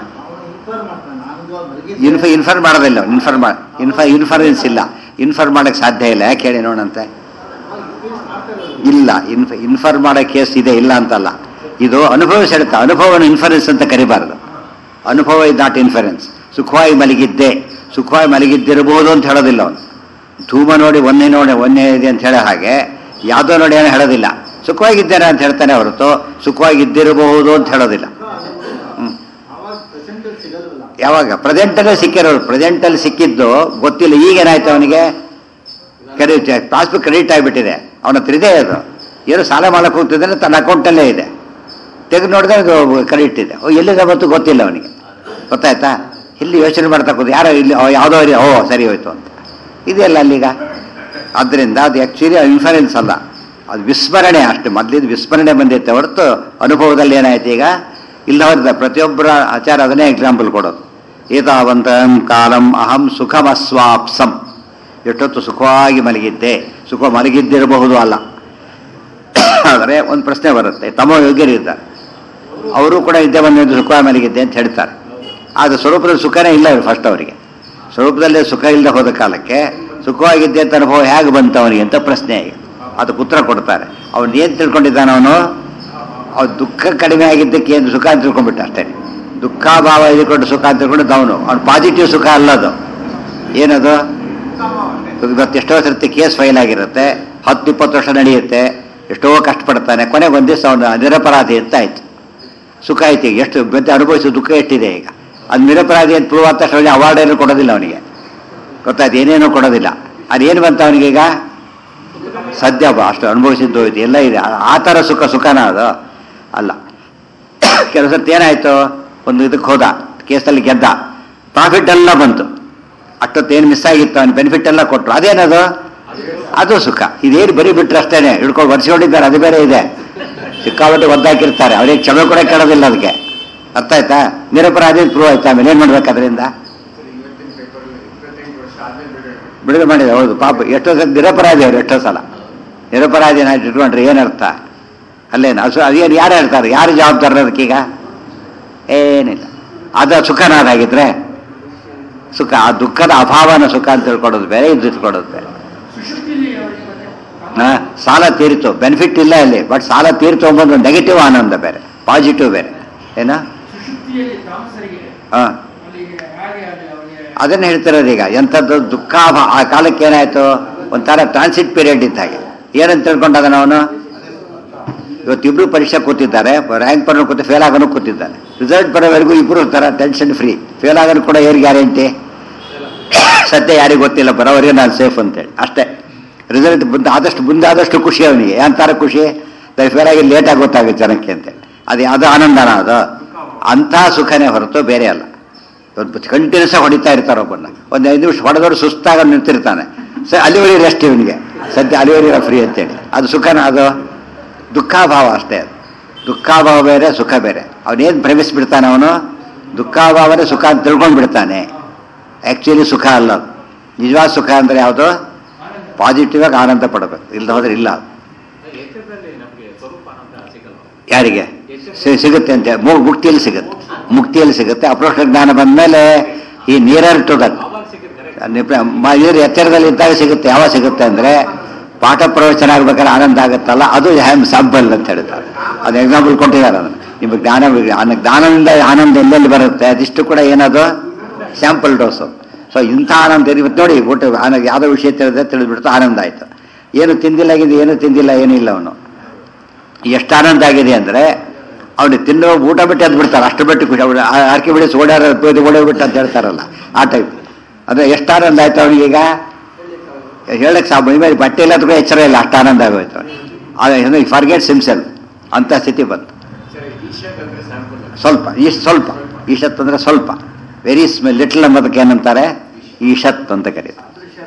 ಇನ್ಫರ್ ಮಾಡೋದಿಲ್ಲ ಇನ್ಫರೆನ್ಸ್ ಇಲ್ಲ. ಇನ್ಫರ್ ಮಾಡೋಕ್ಕೆ ಸಾಧ್ಯ ಇಲ್ಲ. ಯಾಕೆ ಹೇಳಿ ನೋಡಂತೆ. ಇಲ್ಲ ಇನ್ಫರ್ ಮಾಡೋ ಕೇಸ್ ಇದೆ, ಇಲ್ಲ ಅಂತಲ್ಲ. ಇದು ಅನುಭವಿಸಿ ಹೇಳ್ತಾ, ಅನುಭವವನ್ನು ಇನ್ಫರೆನ್ಸ್ ಅಂತ ಕರಿಬಾರ್ದು. ಅನುಭವ ಇಸ್ ನಾಟ್ ಇನ್ಫರೆನ್ಸ್. ಸುಖವಾಗಿ ಮಲಗಿದ್ದಿರಬಹುದು ಅಂತ ಹೇಳೋದಿಲ್ಲ ಅವನು. ಧೂಮ ನೋಡಿ ಒಂದೇ ಇದೆ ಅಂತ ಹೇಳೋ ಹಾಗೆ ಯಾವುದೋ ನೋಡಿ ಏನೋ ಹೇಳೋದಿಲ್ಲ. ಸುಖವಾಗಿದ್ದೇನೆ ಅಂತ ಹೇಳ್ತಾನೆ ಹೊರತು ಸುಖವಾಗಿದ್ದಿರಬಹುದು ಅಂತ ಹೇಳೋದಿಲ್ಲ. ಯಾವಾಗ ಪ್ರೆಸೆಂಟಲ್ಲೇ ಸಿಕ್ಕಿರೋರು, ಪ್ರೆಸೆಂಟಲ್ಲಿ ಸಿಕ್ಕಿದ್ದು ಗೊತ್ತಿಲ್ಲ. ಈಗೇನಾಯ್ತು ಅವನಿಗೆ ಪಾಸ್ಬುಕ್ ಕ್ರೆಡಿಟ್ ಆಗಿಬಿಟ್ಟಿದೆ, ಅವನ ಹತ್ರ ಇದೆ. ಅದು ಏನು ಸಾಲ ಮಾಡಕ್ಕೆ ಹೋಗ್ತಿದ್ದಾನೆ, ತನ್ನ ಅಕೌಂಟಲ್ಲೇ ಇದೆ. ತೆಗೆದು ನೋಡಿದ್ರೆ ಅದು ಕ್ರೆಡಿಟ್ ಇದೆ. ಎಲ್ಲಿದೆ ಬಂತು ಗೊತ್ತಿಲ್ಲ ಅವನಿಗೆ. ಗೊತ್ತಾಯ್ತಾ? ಇಲ್ಲಿ ಯೋಚನೆ ಮಾಡ್ತಾ ಕೂತು ಯಾರೋ ಇಲ್ಲಿ ಯಾವುದೋ ಸರಿ ಹೋಯ್ತು ಅಂತ ಇದೆಯಲ್ಲ ಅಲ್ಲೀಗ. ಆದ್ದರಿಂದ ಅದು ಆ್ಯಕ್ಚುಲಿ ಇನ್ಫರೆನ್ಸ್ ಅಲ್ಲ, ಅದು ವಿಸ್ಮರಣೆ ಅಷ್ಟೇ. ಮೊದಲಿದ್ದು ವಿಸ್ಮರಣೆ ಬಂದೈತೆ ಹೊರತು ಅನುಭವದಲ್ಲಿ ಏನಾಯ್ತು ಈಗ ಇಲ್ಲ. ಹೊರದ ಪ್ರತಿಯೊಬ್ಬರ ಆಚಾರ ಅದನ್ನೇ ಎಕ್ಸಾಂಪಲ್ ಕೊಡೋದು. ಏತಾವಂತ ಕಾಲಂ ಅಹಂ ಸುಖಮಸ್ವಾಪ್ಸಂ. ಎಷ್ಟೊತ್ತು ಸುಖವಾಗಿ ಮಲಗಿದ್ದೆ, ಮಲಗಿದ್ದಿರಬಹುದು ಅಲ್ಲ. ಆದರೆ ಒಂದು ಪ್ರಶ್ನೆ ಬರುತ್ತೆ, ತಮೋ ಯೋಗ್ಯರಿದ್ದಾರೆ, ಅವರು ಕೂಡ ನಿದ್ದೆ ಬಂದಿದ್ದು ಸುಖವಾಗಿ ಮಲಗಿದ್ದೆ ಅಂತ ಹೇಳ್ತಾರೆ. ಆದರೆ ಸ್ವರೂಪದಲ್ಲಿ ಸುಖನೇ ಇಲ್ಲ ಫಸ್ಟ್ ಅವರಿಗೆ. ಸ್ವರೂಪದಲ್ಲೇ ಸುಖ ಇಲ್ಲದೆ ಹೋದ ಕಾಲಕ್ಕೆ ಸುಖವಾಗಿದ್ದೆ ಅಂತ ಅನುಭವ ಹೇಗೆ ಬಂತು ಅವನಿಗೆ ಅಂತ ಪ್ರಶ್ನೆ. ಅದಕ್ಕೆ ಉತ್ತರ ಕೊಡ್ತಾರೆ. ಅವನು ಏನು ತಿಳ್ಕೊಂಡಿದ್ದಾನೆ, ಅವನು ದುಃಖ ಕಡಿಮೆ ಆಗಿದ್ದಕ್ಕೆ ಏನು ಸುಖ ಅಂತ ತಿಳ್ಕೊಂಡ್ಬಿಟ್ಟ ಅಷ್ಟೇ. ದುಃಖಾಭಾವ ಇದ್ಕೊಂಡು ಸುಖ ಅಂತ ತಿಳ್ಕೊಂಡಿದ್ದು ಅವನು ಪಾಸಿಟಿವ್ ಸುಖ ಅಲ್ಲದು. ಏನದು? ಇವತ್ತು ಎಷ್ಟೋ ಸರ್ತಿ ಕೇಸ್ ಫೈಲ್ ಆಗಿರುತ್ತೆ, 10-20 ವರ್ಷ ನಡೆಯುತ್ತೆ, ಎಷ್ಟೋ ಕಷ್ಟಪಡ್ತಾನೆ, ಕೊನೆಗೆ ಒಂದು ದಿವಸ ಅವನು ನಿರಪರಾಧಿ ಅಂತ ಆಯ್ತು, ಸುಖ ಆಯ್ತು. ಈಗ ಎಷ್ಟು ಅನುಭವಿಸೋ ದುಃಖ ಎಷ್ಟಿದೆ ಈಗ. ಅದು ನಿರಪರಾಧಿ ಅಂತ ಪ್ರೂವ್ ಆದ ತಕ್ಷಣ ಅವಾರ್ಡ್ ಏನು ಕೊಡೋದಿಲ್ಲ ಅವನಿಗೆ. ಗೊತ್ತಾಯ್ತು? ಏನೇನೂ ಕೊಡೋದಿಲ್ಲ. ಅದೇನು ಬಂತ ಅವನಿಗೀಗ? ಸದ್ಯ ಅಷ್ಟು ಅನುಭವಿಸಿದ್ದು ಹೋಯ್ತು, ಎಲ್ಲ ಇದೆ. ಆ ಥರ ಸುಖನ ಅದು ಅಲ್ಲ. ಕೆಲವು ಸರ್ತಿ ಏನಾಯಿತು, ಒಂದು ಇದಕ್ಕೆ ಹೋದ, ಕೇಸಲ್ಲಿ ಗೆದ್ದ, ಪ್ರಾಫಿಟ್ ಎಲ್ಲ ಬಂತು, ಅಷ್ಟೊತ್ತೇನು ಮಿಸ್ ಆಗಿತ್ತು ಅವನು ಬೆನಿಫಿಟ್ ಎಲ್ಲ ಕೊಟ್ಟರು. ಅದೇನದು? ಅದು ಸುಖ. ಇದೇನು ಬರೀ ಬಿಟ್ಟರೆ ಅಷ್ಟೇನೆ, ಹಿಡ್ಕೊಂಡು ವರ್ಷಕೊಂಡಿದ್ದಾರೆ, ಅದು ಬೇರೆ ಇದೆ. ಸಿಕ್ಕಾಪಟ್ಟೆ ಒದ್ದಾಕಿರ್ತಾರೆ, ಅವ್ರಿಗೆ ಕ್ಷಮೆ ಕೂಡ ಕೇಳೋದಿಲ್ಲ ಅದಕ್ಕೆ. ಅರ್ಥ ಆಯ್ತಾ? ನಿರಪರಾಧಿ ಪ್ರೂವ್ ಆಯ್ತಾ, ಆಮೇಲೆ ಏನು ಮಾಡ್ಬೇಕು ಅದರಿಂದ? ಬಿಡುಗಡೆ ಮಾಡಿದೆ. ಹೌದು, ಪಾಪ ಎಷ್ಟೋ ಸಲ ನಿರಪರಾಧಿ ಅವರು, ಎಷ್ಟೋ ಸಲ ನಿರಪರಾಧಿನ ಇಟ್ಕೊಂಡ್ರೆ ಏನರ್ಥ ಅಲ್ಲೇನು? ಅದೇನು ಯಾರು ಹೇಳ್ತಾರೆ? ಯಾರು ಜವಾಬ್ದಾರ ಅದಕ್ಕೀಗ? ಏನಿಲ್ಲ. ಅದು ಸುಖನಾದಾಗಿದ್ರೆ ಸುಖ, ಆ ದುಃಖದ ಅಭಾವನ ಸುಖ ಅಂತ ತಿಳ್ಕೊಡೋದು ಬೇರೆ, ಇದು ತಿಳ್ಕೊಡೋದು ಬೇರೆ. ಸಾಲ ತೀರಿತು, ಬೆನಿಫಿಟ್ ಇಲ್ಲ ಅಲ್ಲಿ, ಬಟ್ ಸಾಲ ತೀರ್ತು ಅಂಬೋದು ನೆಗೆಟಿವ್ ಆನಂದ ಬೇರೆ, ಪಾಸಿಟಿವ್ ಬೇರೆ. ಏನ? ಹಾಂ, ಅದನ್ನು ಹೇಳ್ತಿರೋದು ಈಗ. ಎಂಥದ್ದು ದುಃಖ ಆ ಕಾಲಕ್ಕೆ ಏನಾಯಿತು, ಒಂಥರ ಟ್ರಾನ್ಸಿಟ್ ಪೀರಿಯಡ್ ಇದ್ದ ಹಾಗೆ. ಏನಂತ ತಿಳ್ಕೊಂಡಾಗ ಅವನು ಇವತ್ತಿಬ್ರು ಪರೀಕ್ಷೆ ಕೂತಿದ್ದಾರೆ, ರ್ಯಾಂಕ್ ಬರೋನು ಕೂತು ಫೇಲ್ ಆಗೋನು ಕೂತಿದ್ದಾನೆ. ರಿಸಲ್ಟ್ ಬರೋವರೆಗೂ ಇಬ್ಬರು ಥರ ಟೆನ್ಷನ್ ಫ್ರೀ. ಫೇಲ್ ಆಗೋನು ಕೂಡ ಏನು ಗ್ಯಾರಂಟಿ? ಸದ್ಯ ಯಾರಿಗೂ ಗೊತ್ತಿಲ್ಲ, ಬರೋವರೆಗೆ ನಾನು ಸೇಫ್ ಅಂತೇಳಿ ಅಷ್ಟೇ. ರಿಸಲ್ಟ್ ಮುಂದಾದಷ್ಟು ಖುಷಿ ಅವನಿಗೆ. ಎಂಥರ ಖುಷಿ? ಫೇಲ್ ಆಗಿ ಲೇಟಾಗಿ ಗೊತ್ತಾಗುತ್ತೆ ಜನಕ್ಕೆ ಅಂತೇಳಿ. ಅದು ಆನಂದನ? ಅದು ಅಂಥ ಸುಖನೇ ಹೊರತು ಬೇರೆ ಅಲ್ಲ. ಕಂಟಿನ್ಯೂಸ್ ಆಗಿ ಹೊಡಿತಾ ಇರ್ತಾರೆ ಒಬ್ಬನ್ನ. ಒಂದು 5 ನಿಮಿಷ ಹೊಡೆದವರು ಸುಸ್ತಾಗ ನಿಂತಿರ್ತಾನೆ, ಅಲ್ಲಿವರೆಗೆ ರೆಸ್ಟ್ ಇವನಿಗೆ, ಸದ್ಯ ಅಲ್ಲಿವರೆಗೆ ಫ್ರೀ ಅಂತೇಳಿ. ಅದು ಸುಖನ? ಅದು ದುಃಖಾಭಾವ ಅಷ್ಟೇ. ಅದು ದುಃಖಾಭಾವ ಬೇರೆ, ಸುಖ ಬೇರೆ. ಅವನೇನು ಭ್ರಮಿಸ್ಬಿಡ್ತಾನೆ, ಅವನು ದುಃಖಾಭಾವನೇ ಸುಖ ಅಂತ ತಿಳ್ಕೊಂಡು ಬಿಡ್ತಾನೆ. ಆ್ಯಕ್ಚುಲಿ ಸುಖ ಅಲ್ಲ ಅದು. ನಿಜವಾದ ಸುಖ ಅಂದರೆ ಯಾವುದು? ಪಾಸಿಟಿವ್ ಆಗಿ ಆನಂದ ಪಡಬೇಕು, ಇಲ್ಲದ ಹೋದ್ರೆ ಇಲ್ಲ. ಯಾರಿಗೆ ಸಿಗುತ್ತೆ ಅಂತ? ಮುಕ್ತಿಯಲ್ಲಿ ಸಿಗುತ್ತೆ. ಅಪ್ರೋಕ್ಷ ಜ್ಞಾನ ಬಂದಮೇಲೆ ಈ ನಿಯರರ್ ಟು ದಟ್, ನೀರು ಎತ್ತರದಲ್ಲಿ ಇದ್ದಾಗ ಸಿಗುತ್ತೆ. ಯಾವಾಗ ಸಿಗುತ್ತೆ ಅಂದರೆ ಪಾಠ ಪ್ರವಚನ ಆಗ್ಬೇಕಾದ್ರೆ ಆನಂದ ಆಗುತ್ತಲ್ಲ, ಅದು ಹ್ಯಾಮ್ ಸಾಂಬಲ್ ಅಂತ ಹೇಳ್ತಾರೆ. ಅದು ಎಕ್ಸಾಂಪಲ್ ಕೊಟ್ಟಿದ್ದಾರೆ. ಅದನ್ನು ನಿಮಗೆ ಜ್ಞಾನದಿಂದ ಆನಂದ ಎಲ್ಲೆಲ್ಲಿ ಬರುತ್ತೆ, ಅದಿಷ್ಟು ಕೂಡ ಏನದು ಸ್ಯಾಂಪಲ್ ಡೋಸು. ಸೊ ಇಂಥ ಆನಂದ ಇವತ್ತು ನೋಡಿ, ಊಟ ಯಾವುದೋ ವಿಷಯ ತಿಳಿದ್ಬಿಡ್ತು, ಆನಂದ ಆಯಿತು. ಏನು ತಿಂದಿಲ್ಲಾಗಿದೆ, ಏನೂ ತಿಂದಿಲ್ಲ, ಏನೂ ಇಲ್ಲ. ಅವನು ಎಷ್ಟು ಆನಂದ ಆಗಿದೆ ಅಂದರೆ ಅವನಿಗೆ ತಿನ್ನೋ ಊಟ ಬಿಟ್ಟು ಎದ್ದು ಬಿಡ್ತಾರೆ, ಅಷ್ಟು ಬಿಟ್ಟು ಖುಷಿ. ಆರ್ಕೆ ಬಿಡಿಸಿ ಓಡೋಗ್ಬಿಟ್ಟು ಅಂತ ಹೇಳ್ತಾರಲ್ಲ, ಆ ಟೈಪ್. ಅಂದರೆ ಎಷ್ಟು ಆನಂದ ಆಯ್ತು ಅವನಿಗೀಗ ಹೇಳಕ್ಕೆ ಮೈ ಮೇಲೆ ಬಟ್ಟೆ ಇಲ್ಲ ಕೂಡ ಎಚ್ಚರ ಇಲ್ಲ, ಅಷ್ಟು ಆನಂದ ಆಗೋಯ್ತು. ಅದು ಫಾರ್ಗೆಟ್ ಸಿಮ್ಸೆಲ್ ಅಂಥ ಸ್ಥಿತಿ ಬಂತು. ಸ್ವಲ್ಪ ಈಶತ್ ಅಂದರೆ ಸ್ವಲ್ಪ, ವೆರಿ ಲಿಟಲ್ ಅನ್ನೋದಕ್ಕೆ ಏನಂತಾರೆ? ಈಶತ್ ಅಂತ ಕರೀತಾರೆ.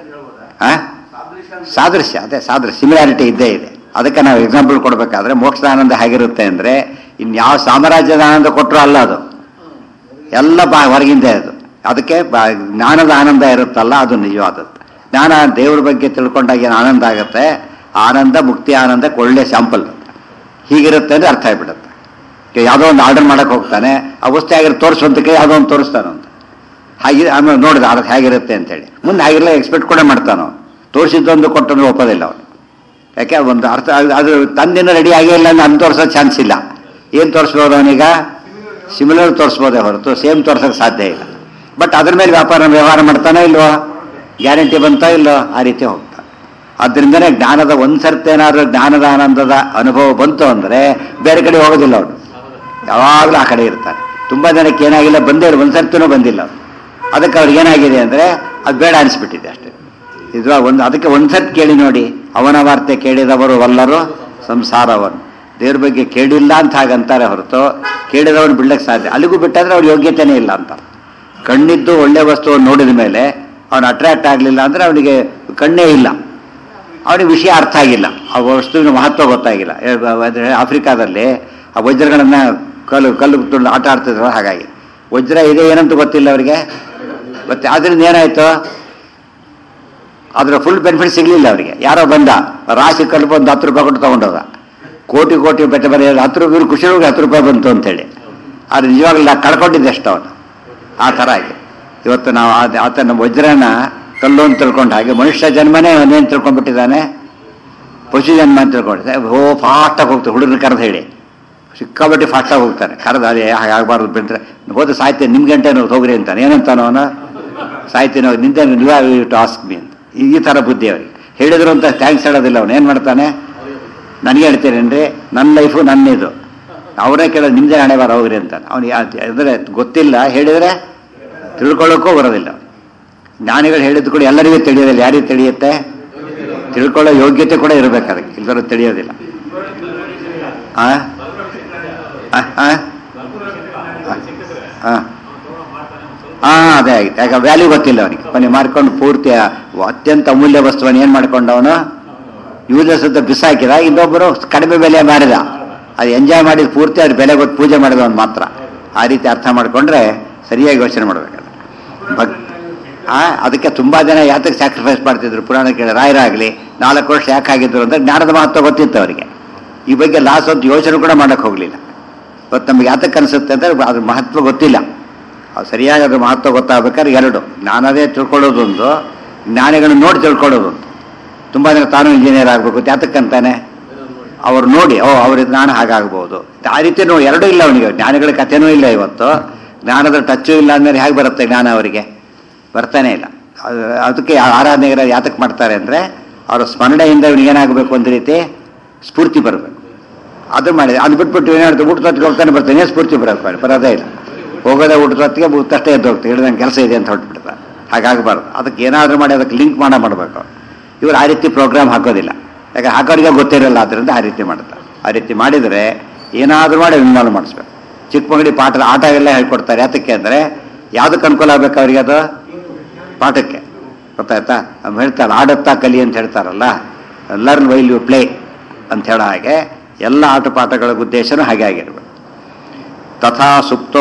ಸಾದೃಶ್ಯ, ಅದೇ ಸಾದೃಶ್ಯ, ಸಿಮಿಲಾರಿಟಿ ಇದ್ದೇ ಇದೆ. ಅದಕ್ಕೆ ನಾವು ಎಕ್ಸಾಂಪಲ್ ಕೊಡಬೇಕಾದ್ರೆ ಮೋಕ್ಷದ ಆನಂದ ಹೇಗಿರುತ್ತೆ ಅಂದರೆ, ಇನ್ಯಾವ ಸಾಮ್ರಾಜ್ಯದ ಆನಂದ ಕೊಟ್ಟರು ಅಲ್ಲ, ಅದು ಎಲ್ಲ ಹೊರಗಿಂದ ಅದು. ಅದಕ್ಕೆ ಜ್ಞಾನದ ಆನಂದ ಇರುತ್ತಲ್ಲ, ಅದು ನಿಜವಾದದ್ದು. ಜ್ಞಾನ ದೇವ್ರ ಬಗ್ಗೆ ತಿಳ್ಕೊಂಡಾಗ ಏನು ಆನಂದ ಆಗುತ್ತೆ, ಆನಂದ ಮುಕ್ತಿ ಆನಂದಕ್ಕೆ ಒಳ್ಳೆ ಸ್ಯಾಂಪಲ್. ಹೀಗಿರುತ್ತೆ ಅಂದರೆ ಅರ್ಥ ಆಗಿಬಿಡುತ್ತೆ. ಯಾವುದೋ ಒಂದು ಆರ್ಡರ್ ಮಾಡಕ್ಕೆ ಹೋಗ್ತಾನೆ, ಆ ವಸ್ತು ಹೇಗಿರೋ ತೋರಿಸುವಂತಕ್ಕೆ ಯಾವುದೋ ಒಂದು ತೋರಿಸ್ತಾನೋ ಅಂತ. ಹಾಗೆ ಆಮೇಲೆ ನೋಡಿದ ಅದು ಹೇಗಿರುತ್ತೆ ಅಂತೇಳಿ ಮುಂದೆ ಹಾಗಿರಲ್ಲ ಎಕ್ಸ್ಪೆಕ್ಟ್ ಕೂಡ ಮಾಡ್ತಾನೋ. ತೋರಿಸಿದ್ದೊಂದು ಕೊಟ್ಟಂದ್ರೆ ಒಪ್ಪೋದಿಲ್ಲ ಅವನು. ಯಾಕೆ ಒಂದು ಅರ್ಥ ಅದು ತಂದಿನ ರೆಡಿ ಆಗಿಲ್ಲ ಅಂದ್ರೆ ಅದು ತೋರಿಸೋ ಚಾನ್ಸ್ ಇಲ್ಲ. ಏನು ತೋರಿಸ್ಬೋದು ಅವನೀಗ? ಸಿಮಿಲರ್ ತೋರಿಸ್ಬೋದೇ ಹೊರತು ಸೇಮ್ ತೋರ್ಸೋಕ್ಕೆ ಸಾಧ್ಯ ಇಲ್ಲ. ಬಟ್ ಅದ್ರ ಮೇಲೆ ವ್ಯವಹಾರ ಮಾಡ್ತಾನೋ ಇಲ್ವೋ, ಗ್ಯಾರಂಟಿ ಬಂತೋ ಇಲ್ಲೋ, ಆ ರೀತಿ ಹೋಗ್ತಾನೆ. ಆದ್ದರಿಂದನೇ ಜ್ಞಾನದ ಒಂದ್ಸರ್ತೇನಾದ್ರೂ ಜ್ಞಾನದ ಆನಂದದ ಅನುಭವ ಬಂತು ಅಂದರೆ ಬೇರೆ ಕಡೆ ಹೋಗೋದಿಲ್ಲ ಅವನು, ಯಾವಾಗಲೂ ಆ ಕಡೆ ಇರ್ತಾನೆ. ತುಂಬ ಜನಕ್ಕೆ ಏನಾಗಿಲ್ಲ, ಬಂದೇ ಒಂದ್ಸರ್ತಿನೂ ಬಂದಿಲ್ಲ ಅವನು. ಅದಕ್ಕೆ ಅವ್ರಿಗೆ ಏನಾಗಿದೆ ಅಂದರೆ ಅದು ಬೇಡ ಅನಿಸ್ಬಿಟ್ಟಿದೆ ಅಷ್ಟೇ. ಇದು ಅದಕ್ಕೆ ಒಂದ್ಸರ್ತಿ ಕೇಳಿ ನೋಡಿ, ಅವನ ವಾರ್ತೆ ಕೇಳಿದವರು ಎಲ್ಲರೂ ಸಂಸಾರವನ್ನು. ದೇವ್ರ ಬಗ್ಗೆ ಕೇಳಿಲ್ಲ ಅಂತ ಹಾಗಂತಾರೆ ಹೊರತು ಕೇಳಿದವನು ಬಿಡ್ಲಿಕ್ಕೆ ಸಾಧ್ಯ. ಅಲ್ಲಿಗೂ ಬಿಟ್ಟಾದ್ರೆ ಅವ್ರ ಯೋಗ್ಯತೆನೇ ಇಲ್ಲ ಅಂತ. ಕಣ್ಣಿದ್ದು ಒಳ್ಳೆ ವಸ್ತುವನ್ನು ನೋಡಿದ ಮೇಲೆ ಅವನು ಅಟ್ರಾಕ್ಟ್ ಆಗಲಿಲ್ಲ ಅಂದರೆ ಅವನಿಗೆ ಕಣ್ಣೇ ಇಲ್ಲ, ಅವನಿಗೆ ವಿಷಯ ಅರ್ಥ ಆಗಿಲ್ಲ, ಆ ವಸ್ತುವಿನ ಮಹತ್ವ ಗೊತ್ತಾಗಿಲ್ಲ. ಆಫ್ರಿಕಾದಲ್ಲಿ ಆ ವಜ್ರಗಳನ್ನು ಕಲ್ಲು ತುಂಡು ಆಟ ಆಡ್ತಿದ್ರು. ಹಾಗಾಗಿ ವಜ್ರ ಇದೆ ಏನಂತ ಗೊತ್ತಿಲ್ಲ ಅವರಿಗೆ. ಮತ್ತೆ ಅದರಿಂದ ಏನಾಯಿತು, ಅದರ ಫುಲ್ ಬೆನಿಫಿಟ್ ಸಿಗಲಿಲ್ಲ ಅವರಿಗೆ. ಯಾರೋ ಬಂದ ರಾಶಿ ಕಲ್ಲು ಬಂದು 10 ರೂಪಾಯಿ ಕೊಟ್ಟು ತೊಗೊಂಡೋದ. ಕೋಟಿ ಬೆಟ್ಟ ಬರೀ 10 ರೂಪಾಯಿ, ಇವ್ರು ಖುಷಿ 10 ರೂಪಾಯಿ ಬಂತು ಅಂತೇಳಿ. ಆದರೆ ನಿಜವಾಗ್ಲೂ ನಾ ಕಳ್ಕೊಂಡಿದ್ದೆ ಅಷ್ಟು ಅವನು. ಆ ಥರ ಆಗಿ ಇವತ್ತು ನಾವು ಆತ ನಮ್ಮ ವಜ್ರನ ಕಲ್ಲು ಅಂತ ತಿಳ್ಕೊಂಡು ಹಾಗೆ ಮನುಷ್ಯ ಜನ್ಮನೇ ಅವನೇನು ತಿಳ್ಕೊಂಡ್ಬಿಟ್ಟಿದ್ದಾನೆ, ಪಶು ಜನ್ಮ ಅಂತ ತಿಳ್ಕೊಂಡಿದ್ದೆ. ಫಾಸ್ಟಾಗಿ ಹೋಗ್ತಾರೆ ಹುಡುಗನ ಕರೆದು ಹೇಳಿ, ಸಿಕ್ಕಾಬಟ್ಟಿ ಫಾಸ್ಟಾಗಿ ಹೋಗ್ತಾನೆ. ಕರೆದು ಅದೇ ಹಾಗೆ ಆಗಬಾರ್ದು ಬಿಟ್ಟರೆ ಹೋದ ಸಾಯ್ತೇನೆ, ನಿಮ್ಮ ಗಂಟೆ ನಾವು ಹೋಗ್ರಿ ಅಂತಾನೆ. ಏನಂತಾನೋ ಅವನು, ಸಾಯ್ತೀನಿ ಹೋಗಿ ನಿಂತೆ ನೀವು ಟಾಸ್ಕ್ ಮೀ ಅಂತ. ಈ ಥರ ಬುದ್ಧಿ ಅವರಿಗೆ. ಹೇಳಿದ್ರು ಅಂತ ಥ್ಯಾಂಕ್ಸ್ ಹೇಳೋದಿಲ್ಲ ಅವನು. ಏನು ಮಾಡ್ತಾನೆ, ನನಗೆ ಹೇಳ್ತೀರೇನ್ರಿ, ನನ್ನ ಲೈಫು ನನ್ನಿದು, ಅವರೇ ಕೇಳೋದು ನಿಮ್ಮದೇ ಹಣೆ ಬಾರ ಹೋಗ್ರಿ ಅಂತಾನೆ. ಅವನಿಗೆ ಅಂದರೆ ಗೊತ್ತಿಲ್ಲ, ಹೇಳಿದರೆ ತಿಳ್ಕೊಳ್ಳೋಕ್ಕೂ ಬರೋದಿಲ್ಲ. ಜ್ಞಾನಿಗಳು ಹೇಳಿದ್ದು ಕೂಡ ಎಲ್ಲರಿಗೂ ತಿಳಿಯೋದಿಲ್ಲ. ಯಾರಿಗೂ ತಿಳಿಯುತ್ತೆ? ತಿಳ್ಕೊಳ್ಳೋ ಯೋಗ್ಯತೆ ಕೂಡ ಇರಬೇಕು ಅದಕ್ಕೆ, ಇಲ್ಲರೂ ತಿಳಿಯೋದಿಲ್ಲ. ಹಾಂ ಹಾಂ ಹಾಂ ಅದೇ ಆಗಿತ್ತು. ಯಾಕೆ ವ್ಯಾಲ್ಯೂ ಗೊತ್ತಿಲ್ಲ ಅವನಿಗೆ. ಕೊನೆ ಮಾರ್ಕೊಂಡು ಪೂರ್ತಿ ಅತ್ಯಂತ ಅಮೂಲ್ಯ ವಸ್ತುವನ್ನು ಏನು ಮಾಡ್ಕೊಂಡವನು ಯೂಸ್ಲೆಸ್ ಅಂತ ಬಿಸಾಕಿದ. ಇನ್ನೊಬ್ಬರು ಕಡಿಮೆ ಬೆಲೆ ಮಾರಿದ, ಅದು ಎಂಜಾಯ್ ಮಾಡಿದ ಪೂರ್ತಿ ಅದು ಬೆಲೆ ಗೊತ್ತು ಪೂಜೆ ಮಾಡಿದವನು ಮಾತ್ರ. ಆ ರೀತಿ ಅರ್ಥ ಮಾಡಿಕೊಂಡ್ರೆ ಸರಿಯಾಗಿ ಯೋಚನೆ ಮಾಡಬೇಕಲ್ಲ. ಅದಕ್ಕೆ ತುಂಬ ಜನ ಯಾತಕ್ಕೆ ಸ್ಯಾಕ್ರಿಫೈಸ್ ಮಾಡ್ತಿದ್ರು ಪುರಾಣ ಕೇಳಿ. ರಾಯರಾಗಲಿ 4 ವರ್ಷ ಯಾಕೆ ಆಗಿದ್ರು ಅಂದರೆ ಜ್ಞಾನದ ಮಹತ್ವ ಗೊತ್ತಿತ್ತು ಅವರಿಗೆ. ಈ ಬಗ್ಗೆ ಲಾಸ್ ಅಂತ ಯೋಚನೆ ಕೂಡ ಮಾಡೋಕ್ಕೆ ಹೋಗಲಿಲ್ಲ. ಇವತ್ತು ನಮ್ಗೆ ಯಾತಕ್ಕೆ ಅನಿಸುತ್ತೆ ಅಂದರೆ ಅದ್ರ ಮಹತ್ವ ಗೊತ್ತಿಲ್ಲ. ಅದು ಸರಿಯಾಗಿ ಅದ್ರ ಮಹತ್ವ ಗೊತ್ತಾಗಬೇಕಾದ್ರೆ ಎರಡು, ಜ್ಞಾನವೇ ತಿಳ್ಕೊಳ್ಳೋದೊಂದು, ಜ್ಞಾನಿಗಳನ್ನ ನೋಡಿ ತಿಳ್ಕೊಳ್ಳೋದೊಂದು. ತುಂಬ ಜನ ತಾನು ಇಂಜಿನಿಯರ್ ಆಗಬೇಕು ಯಾತಕ್ಕಂತಾನೆ, ಅವ್ರು ನೋಡಿ ಅವ್ರ ಜ್ಞಾನ ಹಾಗಾಗ್ಬೋದು. ಆ ರೀತಿ ನೋಡಿ ಎರಡೂ ಇಲ್ಲ ಅವನಿಗೆ. ಜ್ಞಾನಿಗಳ ಕಥೆನೂ ಇಲ್ಲ ಇವತ್ತು, ಜ್ಞಾನದ ಟಚ್ಚು ಇಲ್ಲ ಅಂದರೆ ಹೇಗೆ ಬರುತ್ತೆ ಜ್ಞಾನ ಅವರಿಗೆ? ಬರ್ತಾನೆ ಇಲ್ಲ. ಅದಕ್ಕೆ ಆರಾಧನೆಗರ ಯಾತಕ್ಕೆ ಮಾಡ್ತಾರೆ ಅಂದರೆ ಅವರ ಸ್ಮರಣೆಯಿಂದ ಇವನಿಗೇನಾಗಬೇಕು, ಒಂದು ರೀತಿ ಸ್ಫೂರ್ತಿ ಬರಬೇಕು. ಅದು ಮಾಡಿದೆ. ಅದು ಬಿಟ್ಬಿಟ್ಟು ಏನಾಡ್ತು, ಊಟದೊತ್ತಿಗೆ ಹೋಗ್ತಾನೆ ಬರ್ತಾನೆ, ಸ್ಫೂರ್ತಿ ಬರೋದೇ ಇಲ್ಲ. ಹೋಗೋದೇ ಊಟದೊತ್ತಿಗೆ ತಷ್ಟೇ ಎದ್ದು ಹೋಗ್ತಾರೆ, ಹೇಳಿದ ನಂಗೆ ಕೆಲಸ ಇದೆ ಅಂತ ಹೊರಟ್ಬಿಡ್ತಾರೆ. ಹಾಗಾಗಬಾರ್ದು. ಅದಕ್ಕೆ ಏನಾದರೂ ಮಾಡಿ ಅದಕ್ಕೆ ಲಿಂಕ್ ಮಾಡಬೇಕು. ಇವರು ಆ ರೀತಿ ಪ್ರೋಗ್ರಾಮ್ ಹಾಕೋದಿಲ್ಲ, ಯಾಕೆ ಹಾಕೋರಿಗೆ ಗೊತ್ತಿರಲ್ಲ. ಆದ್ದರಿಂದ ಆ ರೀತಿ ಮಾಡ್ತಾರೆ. ಆ ರೀತಿ ಮಾಡಿದರೆ ಏನಾದರೂ ಮಾಡಿ ಇನ್ವಾಲ್ವ್ ಮಾಡಿಸ್ಬೇಕು. ಚಿಕ್ಕ ಮಗಡಿ ಆಟ ಎಲ್ಲ ಹೇಳ್ಕೊಡ್ತಾರೆ. ಯಾತಕ್ಕೆ ಅಂದರೆ ಯಾವುದಕ್ಕೆ ಅನುಕೂಲ ಆಗಬೇಕು ಅವರಿಗೆ? ಅದು ಪಾಠಕ್ಕೆ. ಗೊತ್ತಾಯ್ತಾ? ಹೇಳ್ತಾರೆ ಆಡತ್ತಾ ಕಲಿ ಅಂತ ಹೇಳ್ತಾರಲ್ಲ, ಲರ್ನ್ ವೈಲ್ ಯು ಪ್ಲೇ ಅಂತ ಹೇಳೋ ಹಾಗೆ ಎಲ್ಲ ಆಟ ಪಾಠಗಳ ಉದ್ದೇಶನೂ ಹಾಗೆ ಆಗಿರ್ಬೇಕು. ತಥಾ ಸುಪ್ತೌ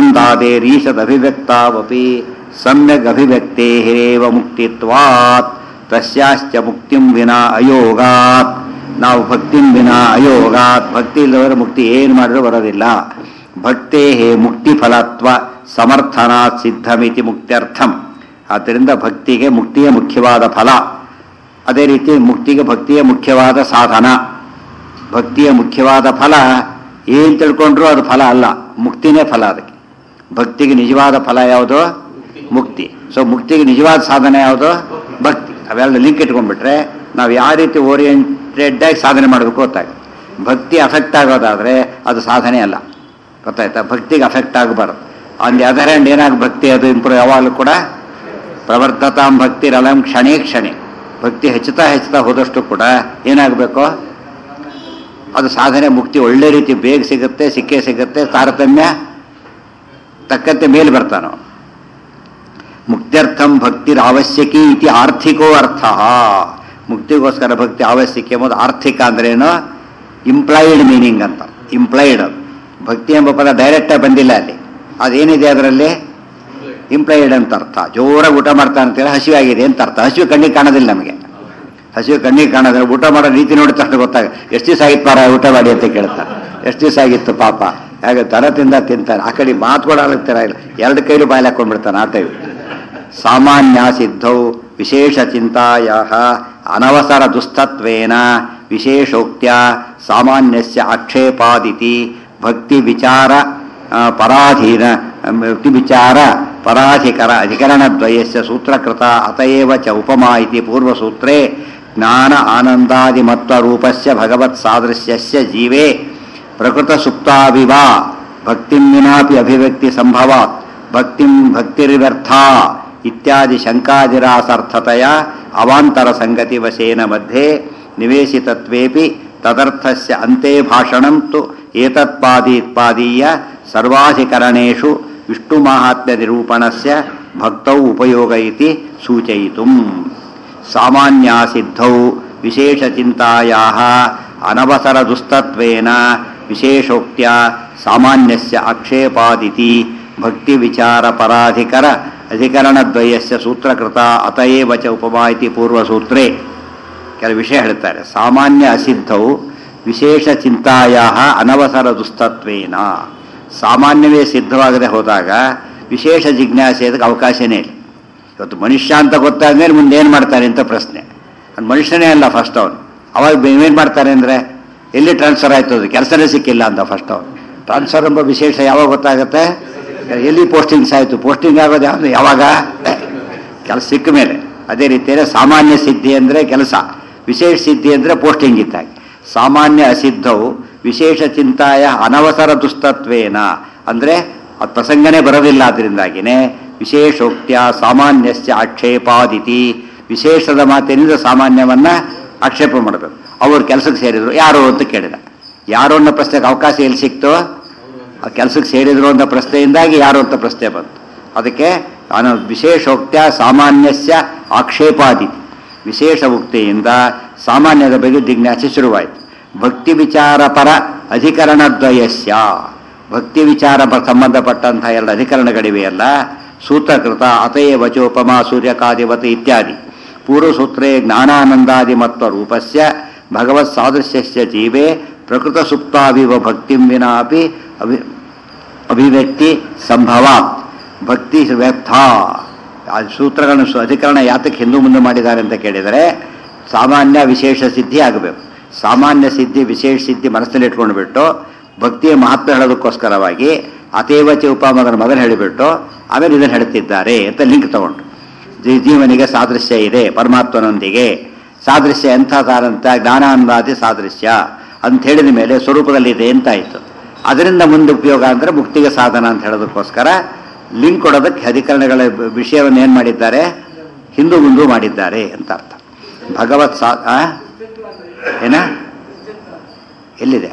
ಆನಂದಾದೇರೀಶದಭಿವ್ಯಕ್ತಾವಪಿ ಸಮ್ಯಗ್ ಅಭಿವ್ಯಕ್ತೇರೇವ ಮುಕ್ತಿತ್ವಾತ್ ತಸ್ಯಾಶ್ಚ ಮುಕ್ತಿಂ ವಿನಾ ಅಯೋಗಾತ್. ನಾವು ಭಕ್ತಿಂ ವಿನಾ ಅಯೋಗಾತ್, ಭಕ್ತಿ ಇಲ್ಲದವರ ಮುಕ್ತಿ ಏನು ಮಾಡಿದ್ರೂ ಬರೋದಿಲ್ಲ. ಭಕ್ತೇ ಮುಕ್ತಿ ಫಲತ್ವ ಸಮರ್ಥನಾತ್ ಸಿದ್ಧಮಿತಿ ಮುಕ್ತ್ಯರ್ಥಂ. ಆದ್ದರಿಂದ ಭಕ್ತಿಗೆ ಮುಕ್ತಿಯ ಮುಖ್ಯವಾದ ಫಲ, ಅದೇ ರೀತಿ ಮುಕ್ತಿಗೆ ಭಕ್ತಿಯ ಮುಖ್ಯವಾದ ಸಾಧನ. ಭಕ್ತಿಯ ಮುಖ್ಯವಾದ ಫಲ ಏನು ತಿಳ್ಕೊಂಡ್ರೂ ಅದು ಫಲ ಅಲ್ಲ, ಮುಕ್ತಿನೇ ಫಲ. ಅದಕ್ಕೆ ಭಕ್ತಿಗೆ ನಿಜವಾದ ಫಲ ಯಾವುದು? ಮುಕ್ತಿ. ಸೊ ಮುಕ್ತಿಗೆ ನಿಜವಾದ ಸಾಧನೆ ಯಾವುದು? ಭಕ್ತಿ. ಅವೆಲ್ಲ ಲಿಂಕ್ ಇಟ್ಕೊಂಡ್ಬಿಟ್ರೆ ನಾವು ಯಾವ ರೀತಿ ಓರಿಯೆಂಟೆಡ್ ಆಗಿ ಸಾಧನೆ ಮಾಡಬೇಕು ಗೊತ್ತಾಗುತ್ತೆ. ಭಕ್ತಿ ಅಫೆಕ್ಟ್ ಆಗೋದಾದರೆ ಅದು ಸಾಧನೆ ಅಲ್ಲ. ಗೊತ್ತಾಯ್ತಾ? ಭಕ್ತಿಗೆ ಅಫೆಕ್ಟ್ ಆಗಬಾರ್ದು. ಆನ್ ದಿ ಅದರ್ ಹ್ಯಾಂಡ್ ಏನಾಗ ಭಕ್ತಿ ಅದು ಇಂಪ್ರೂವ್ ಯಾವಾಗಲೂ ಕೂಡ ಪ್ರವರ್ತತಾಂ ಭಕ್ತಿರಲಂ ಕ್ಷಣೇ ಕ್ಷಣೆ. ಭಕ್ತಿ ಹೆಚ್ಚುತ್ತಾ ಹೋದಷ್ಟು ಕೂಡ ಏನಾಗಬೇಕು? ಅದು ಸಾಧನೆ. ಮುಕ್ತಿ ಒಳ್ಳೆ ರೀತಿ ಬೇಗ ಸಿಗುತ್ತೆ, ಸಿಕ್ಕೇ ಸಿಗುತ್ತೆ. ತಾರತಮ್ಯ ತಕ್ಕಂತೆ ಮೇಲೆ ಬರ್ತಾನೋ. ಮುಕ್ತ್ಯರ್ಥಂ ಭಕ್ತಿರ್ ಅವಶ್ಯಕಿ ಇತಿ ಆರ್ಥಿಕೋ ಅರ್ಥ. ಮುಕ್ತಿಗೋಸ್ಕರ ಭಕ್ತಿ ಅವಶ್ಯಕ ಎಂಬುದು ಆರ್ಥಿಕ ಅಂದ್ರೇನು? ಇಂಪ್ಲಾಯ್ಡ್ ಮೀನಿಂಗ್ ಅಂತ. ಇಂಪ್ಲಾಯ್ಡ್ ಅದು. ಭಕ್ತಿ ಎಂಬ ಪದ ಡೈರೆಕ್ಟಾಗಿ ಬಂದಿಲ್ಲ ಅಲ್ಲಿ. ಅದೇನಿದೆ ಅದರಲ್ಲಿ? ಇಂಪ್ಲಾಯ್ಡ್ ಅಂತ ಅರ್ಥ. ಜೋರಾಗಿ ಊಟ ಮಾಡ್ತಾ ಅಂತೇಳಿ ಹಸಿವಾಗಿದೆ ಅಂತ ಅರ್ಥ. ಹಸಿವು ಕಣ್ಣಿಗೆ ಕಾಣೋದಿಲ್ಲ ನಮಗೆ. ಹಸಿವು ಕಣ್ಣಿಗೆ ಕಾಣೋದಿಲ್ಲ. ಊಟ ಮಾಡೋ ರೀತಿ ನೋಡಿದ ತಕ್ಷಣ ಗೊತ್ತಾಗ. ಎಷ್ಟು ದಿವಸ ಆಗಿತ್ತು ಪಾರ ಊಟ ಮಾಡಿ ಅಂತ ಕೇಳ್ತಾರೆ. ಎಷ್ಟು ದಿವಸ ಆಗಿತ್ತು ಪಾಪ, ಹಾಗೆ ದರದಿಂದ ತಿಂತಾನೆ, ಆ ಕಡೆ ಮಾತುಕೊಡಾಗ್ತಾರ ಇಲ್ಲ, ಎರಡು ಕೈಲು ಬಾಯಲ್ಲಿ ಹಾಕೊಂಡ್ಬಿಡ್ತಾನೆ ಆ ಟೈಮ್. ಸಾಮಾನ್ಯ ಸಿದ್ಧೌ ವಿಶೇಷ ಚಿಂತಾಯ ಅನವಸರ ದುಸ್ತತ್ವೇನ ವಿಶೇಷೋಕ್ತ್ಯ ಸಾಮಾನ್ಯಸ್ಯ ಆಕ್ಷೇಪಾದಿತಿ ಭಕ್ತಿ ವಿಚಾರ ಪರಾಧೀನ ಭಕ್ತಿ ವಿಚಾರ ಪರಾಧಿಕರ ಅಧಿಕರಣದ್ವಯಸ್ಯ ಸೂತ್ರಕೃತ ಅತಯೇವ ಚ ಉಪಮಾ ಇತಿ ಪೂರ್ವಸೂತ್ರೇ ಜ್ಞಾನ ಆನಂದಾದಿಮತ್ವರೂಪಸ್ಯ ಭಗವತ್ ಸಾದೃಶ್ಯಸ್ಯ ಜೀವೇ ಪ್ರಕೃತ ಸುಪ್ತಾವಿವ ಭಕ್ತಿಂ ವಿನಾಪಿ ಅಭಿವ್ಯಕ್ತಿ ಸಂಭವಾತ್ ಭಕ್ತಿರ್ವ್ಯರ್ಥ ಇತ್ಯಾದಿ ಶಂಕಾದಿರಾಸರ್ಥತೆಯ ಅವಾಂತರ ಸಂಗತಿ ವಶೇನ ಮಧ್ಯೆ ನಿವೇಶಿತತ್ವೇಪಿ ತದರ್ಥಸ್ಯ ಅಂತೆ ಭಾಷಣಂ ತು ಏತತ್ಪಾದೀಯ ಸರ್ವಾಧಿಕರಣೇಷು ವಿಷ್ಣು ಮಾಹಾತ್ಮ್ಯ ನಿರೂಪಣಸ್ಯ ಭಕ್ತೌ ಉಪಯೋಗ ಇತಿ ಸೂಚಯಿತುಂ. ಸಾಮಾನ್ಯ ಸಿದ್ಧೌ ವಿಶೇಷ ಚಿಂತಾಯಾಃ ಅನವಸರ ದುಸ್ತತ್ವೇನ ವಿಶೇಷೋಕ್ತ್ಯ ಸಾಮಾನ್ಯಸ್ಯ ಆಕ್ಷೇಪಾದಿತಿ ಭಕ್ತಿ ವಿಚಾರ ಪರಾಧಿಕರ ಅಧಿಕರಣದ್ವಯಸ್ಯ ಸೂತ್ರಕೃತ ಅತಯೇವ ಚ ಉಪಮಾ ಇತಿ ಪೂರ್ವಸೂತ್ರೇ. ಕೆಲವು ವಿಷಯ ಹೇಳ್ತಾರೆ. ಸಾಮಾನ್ಯ ಅಸಿದ್ಧವು ವಿಶೇಷ ಚಿಂತಾಯಾಃ ಅನವಸರ ದುಸ್ತತ್ವೇನ, ಸಾಮಾನ್ಯವೇ ಸಿದ್ಧವಾಗದೆ ಹೋದಾಗ ವಿಶೇಷ ಜಿಜ್ಞಾಸೆ ಅದಕ್ಕೆ ಅವಕಾಶನೇ ಇಲ್ಲ. ಇವತ್ತು ಮನುಷ್ಯ ಅಂತ ಗೊತ್ತಾದ್ಮೇಲೆ ಮುಂದೆ ಏನು ಮಾಡ್ತಾನೆ ಅಂತ ಪ್ರಶ್ನೆ. ಅದು ಮನುಷ್ಯನೇ ಅಲ್ಲ ಫಸ್ಟ್ ಅವನು. ಅವಾಗ ಏನು ಮಾಡ್ತಾರೆ ಅಂದರೆ ಎಲ್ಲಿ ಟ್ರಾನ್ಸ್ಫರ್ ಆಯ್ತು, ಅದು ಕೆಲಸನೇ ಸಿಕ್ಕಿಲ್ಲ ಅಂತ ಫಸ್ಟ್ ಅವನು. ಟ್ರಾನ್ಸ್ಫರ್ ಎಂಬ ವಿಶೇಷ ಯಾವಾಗ ಗೊತ್ತಾಗುತ್ತೆ, ಎಲ್ಲಿ ಪೋಸ್ಟಿಂಗ್ಸ್ ಆಯಿತು. ಪೋಸ್ಟಿಂಗ್ ಆಗೋದು ಯಾವುದು, ಯಾವಾಗ ಕೆಲಸ ಸಿಕ್ಕ ಮೇಲೆ. ಅದೇ ರೀತಿಯೇ ಸಾಮಾನ್ಯ ಸಿದ್ಧಿ ಅಂದರೆ ಕೆಲಸ, ವಿಶೇಷ ಸಿದ್ಧಿ ಅಂದರೆ ಪೋಸ್ಟಿಂಗ್ ಇದ್ದಾಗೆ. ಸಾಮಾನ್ಯ ಅಸಿದ್ಧವು ವಿಶೇಷ ಚಿಂತಾಯ ಅನವಸರ ದುಸ್ತತ್ವೇನ ಅಂದರೆ ಅದು ಪ್ರಸಂಗನೇ ಬರೋದಿಲ್ಲ. ಅದರಿಂದಾಗಿನೇ ವಿಶೇಷೋಕ್ತ್ಯ ಸಾಮಾನ್ಯಸ್ಯ ಆಕ್ಷೇಪಾದಿತಿ, ವಿಶೇಷದ ಮಾತಿನಿಂದ ಸಾಮಾನ್ಯವನ್ನು ಆಕ್ಷೇಪ ಮಾಡಬೇಕು. ಅವರು ಕೆಲಸಕ್ಕೆ ಸೇರಿದರು, ಯಾರು ಅಂತ ಕೇಳಿದ. ಯಾರು ಅನ್ನೋ ಪ್ರಶ್ನೆಗೆ ಅವಕಾಶ ಎಲ್ಲಿ ಸಿಕ್ತೋ, ಆ ಕೆಲಸಕ್ಕೆ ಸೇರಿದ್ರು ಅಂತ ಪ್ರಶ್ನೆಯಿಂದಾಗಿ ಯಾರು ಅಂತ ಪ್ರಶ್ನೆ ಬಂತು. ಅದಕ್ಕೆ ವಿಶೇಷೋಕ್ತ್ಯ ಸಾಮಾನ್ಯಸ್ಯ ಆಕ್ಷೇಪಾದಿತಿ, ವಿಶೇಷ ಉಕ್ತಿಯಿಂದ ಸಾಮಾನ್ಯದ ಬಗ್ಗೆ ಜಿಜ್ಞಾಸೆ ಶುರುವಾಯಿತು. ಭಕ್ತಿ ವಿಚಾರ ಪರ ಅಧಿಕರಣದ್ವಯಸ್ಯ, ಭಕ್ತಿ ವಿಚಾರ ಸಂಬಂಧಪಟ್ಟಂಥ ಎರಡು ಅಧಿಕರಣಗಳಿವೆಯಲ್ಲ, ಸೂತ್ರಕೃತ ಅತಯೇವ ಚೋಪಮಾ ಸೂರ್ಯಕಾದಿವತ್ ಇತ್ಯಾದಿ ಪೂರ್ವಸೂತ್ರೇ ಜ್ಞಾನಾನಂದಾದಿಮತ್ವ ರೂಪಸ್ಯ ಭಗವತ್ ಸಾದೃಶ್ಯಸ್ಯ ಜೀವೇ ಪ್ರಕೃತ ಸುಪ್ತಾವಿವ ಭಕ್ತಿಂ ವಿನಾಪಿ ಅಭಿವ್ಯಕ್ತಿ ಸಂಭವಾತ್ ಭಕ್ತಿ ವ್ಯರ್ಥ. ಆ ಸೂತ್ರಗಳನ್ನು ಅಧಿಕರಣ ಯಾತಕ್ಕೆ ಹಿಂದೂ ಮುಂದೆ ಮಾಡಿದ್ದಾರೆ ಅಂತ ಕೇಳಿದರೆ ಸಾಮಾನ್ಯ ವಿಶೇಷ ಸಿದ್ಧಿ ಆಗಬೇಕು. ಸಾಮಾನ್ಯ ಸಿದ್ಧಿ ವಿಶೇಷ ಸಿದ್ಧಿ ಮನಸ್ಸಲ್ಲಿ ಇಟ್ಕೊಂಡು ಬಿಟ್ಟು ಭಕ್ತಿಯ ಮಹತ್ವ ಹೇಳೋದಕ್ಕೋಸ್ಕರವಾಗಿ ಅತೇವಚ ಉಪಮದನ ಮೊದಲು ಹೇಳಿಬಿಟ್ಟು ಆಮೇಲೆ ಇದನ್ನು ಹೇಳ್ತಿದ್ದಾರೆ ಅಂತ ಲಿಂಕ್ ತಗೊಂಡು. ಜೀವನಿಗೆ ಸಾದೃಶ್ಯ ಇದೆ ಪರಮಾತ್ಮನೊಂದಿಗೆ. ಸಾದೃಶ್ಯ ಎಂಥದಾರಂತ ಜ್ಞಾನಾನಂದಾದಿ ಸಾದೃಶ್ಯ ಅಂತ ಹೇಳಿದ ಮೇಲೆ ಸ್ವರೂಪದಲ್ಲಿದೆ ಅಂತಾಯಿತು. ಅದರಿಂದ ಮುಂದೆ ಉಪಯೋಗ ಅಂದರೆ ಮುಕ್ತಿಗೆ ಸಾಧನ ಅಂತ ಹೇಳೋದಕ್ಕೋಸ್ಕರ ಲಿಂಕ್ ಕೊಡೋದಕ್ಕೆ ಅಧಿಕರಣಗಳ ವಿಷಯವನ್ನು ಏನು ಮಾಡಿದ್ದಾರೆ, ಹಿಂದೂ ಮುಂದೂ ಮಾಡಿದ್ದಾರೆ ಅಂತ ಅರ್ಥ. ಭಗವತ್ ಏನ ಎಲ್ಲಿದೆ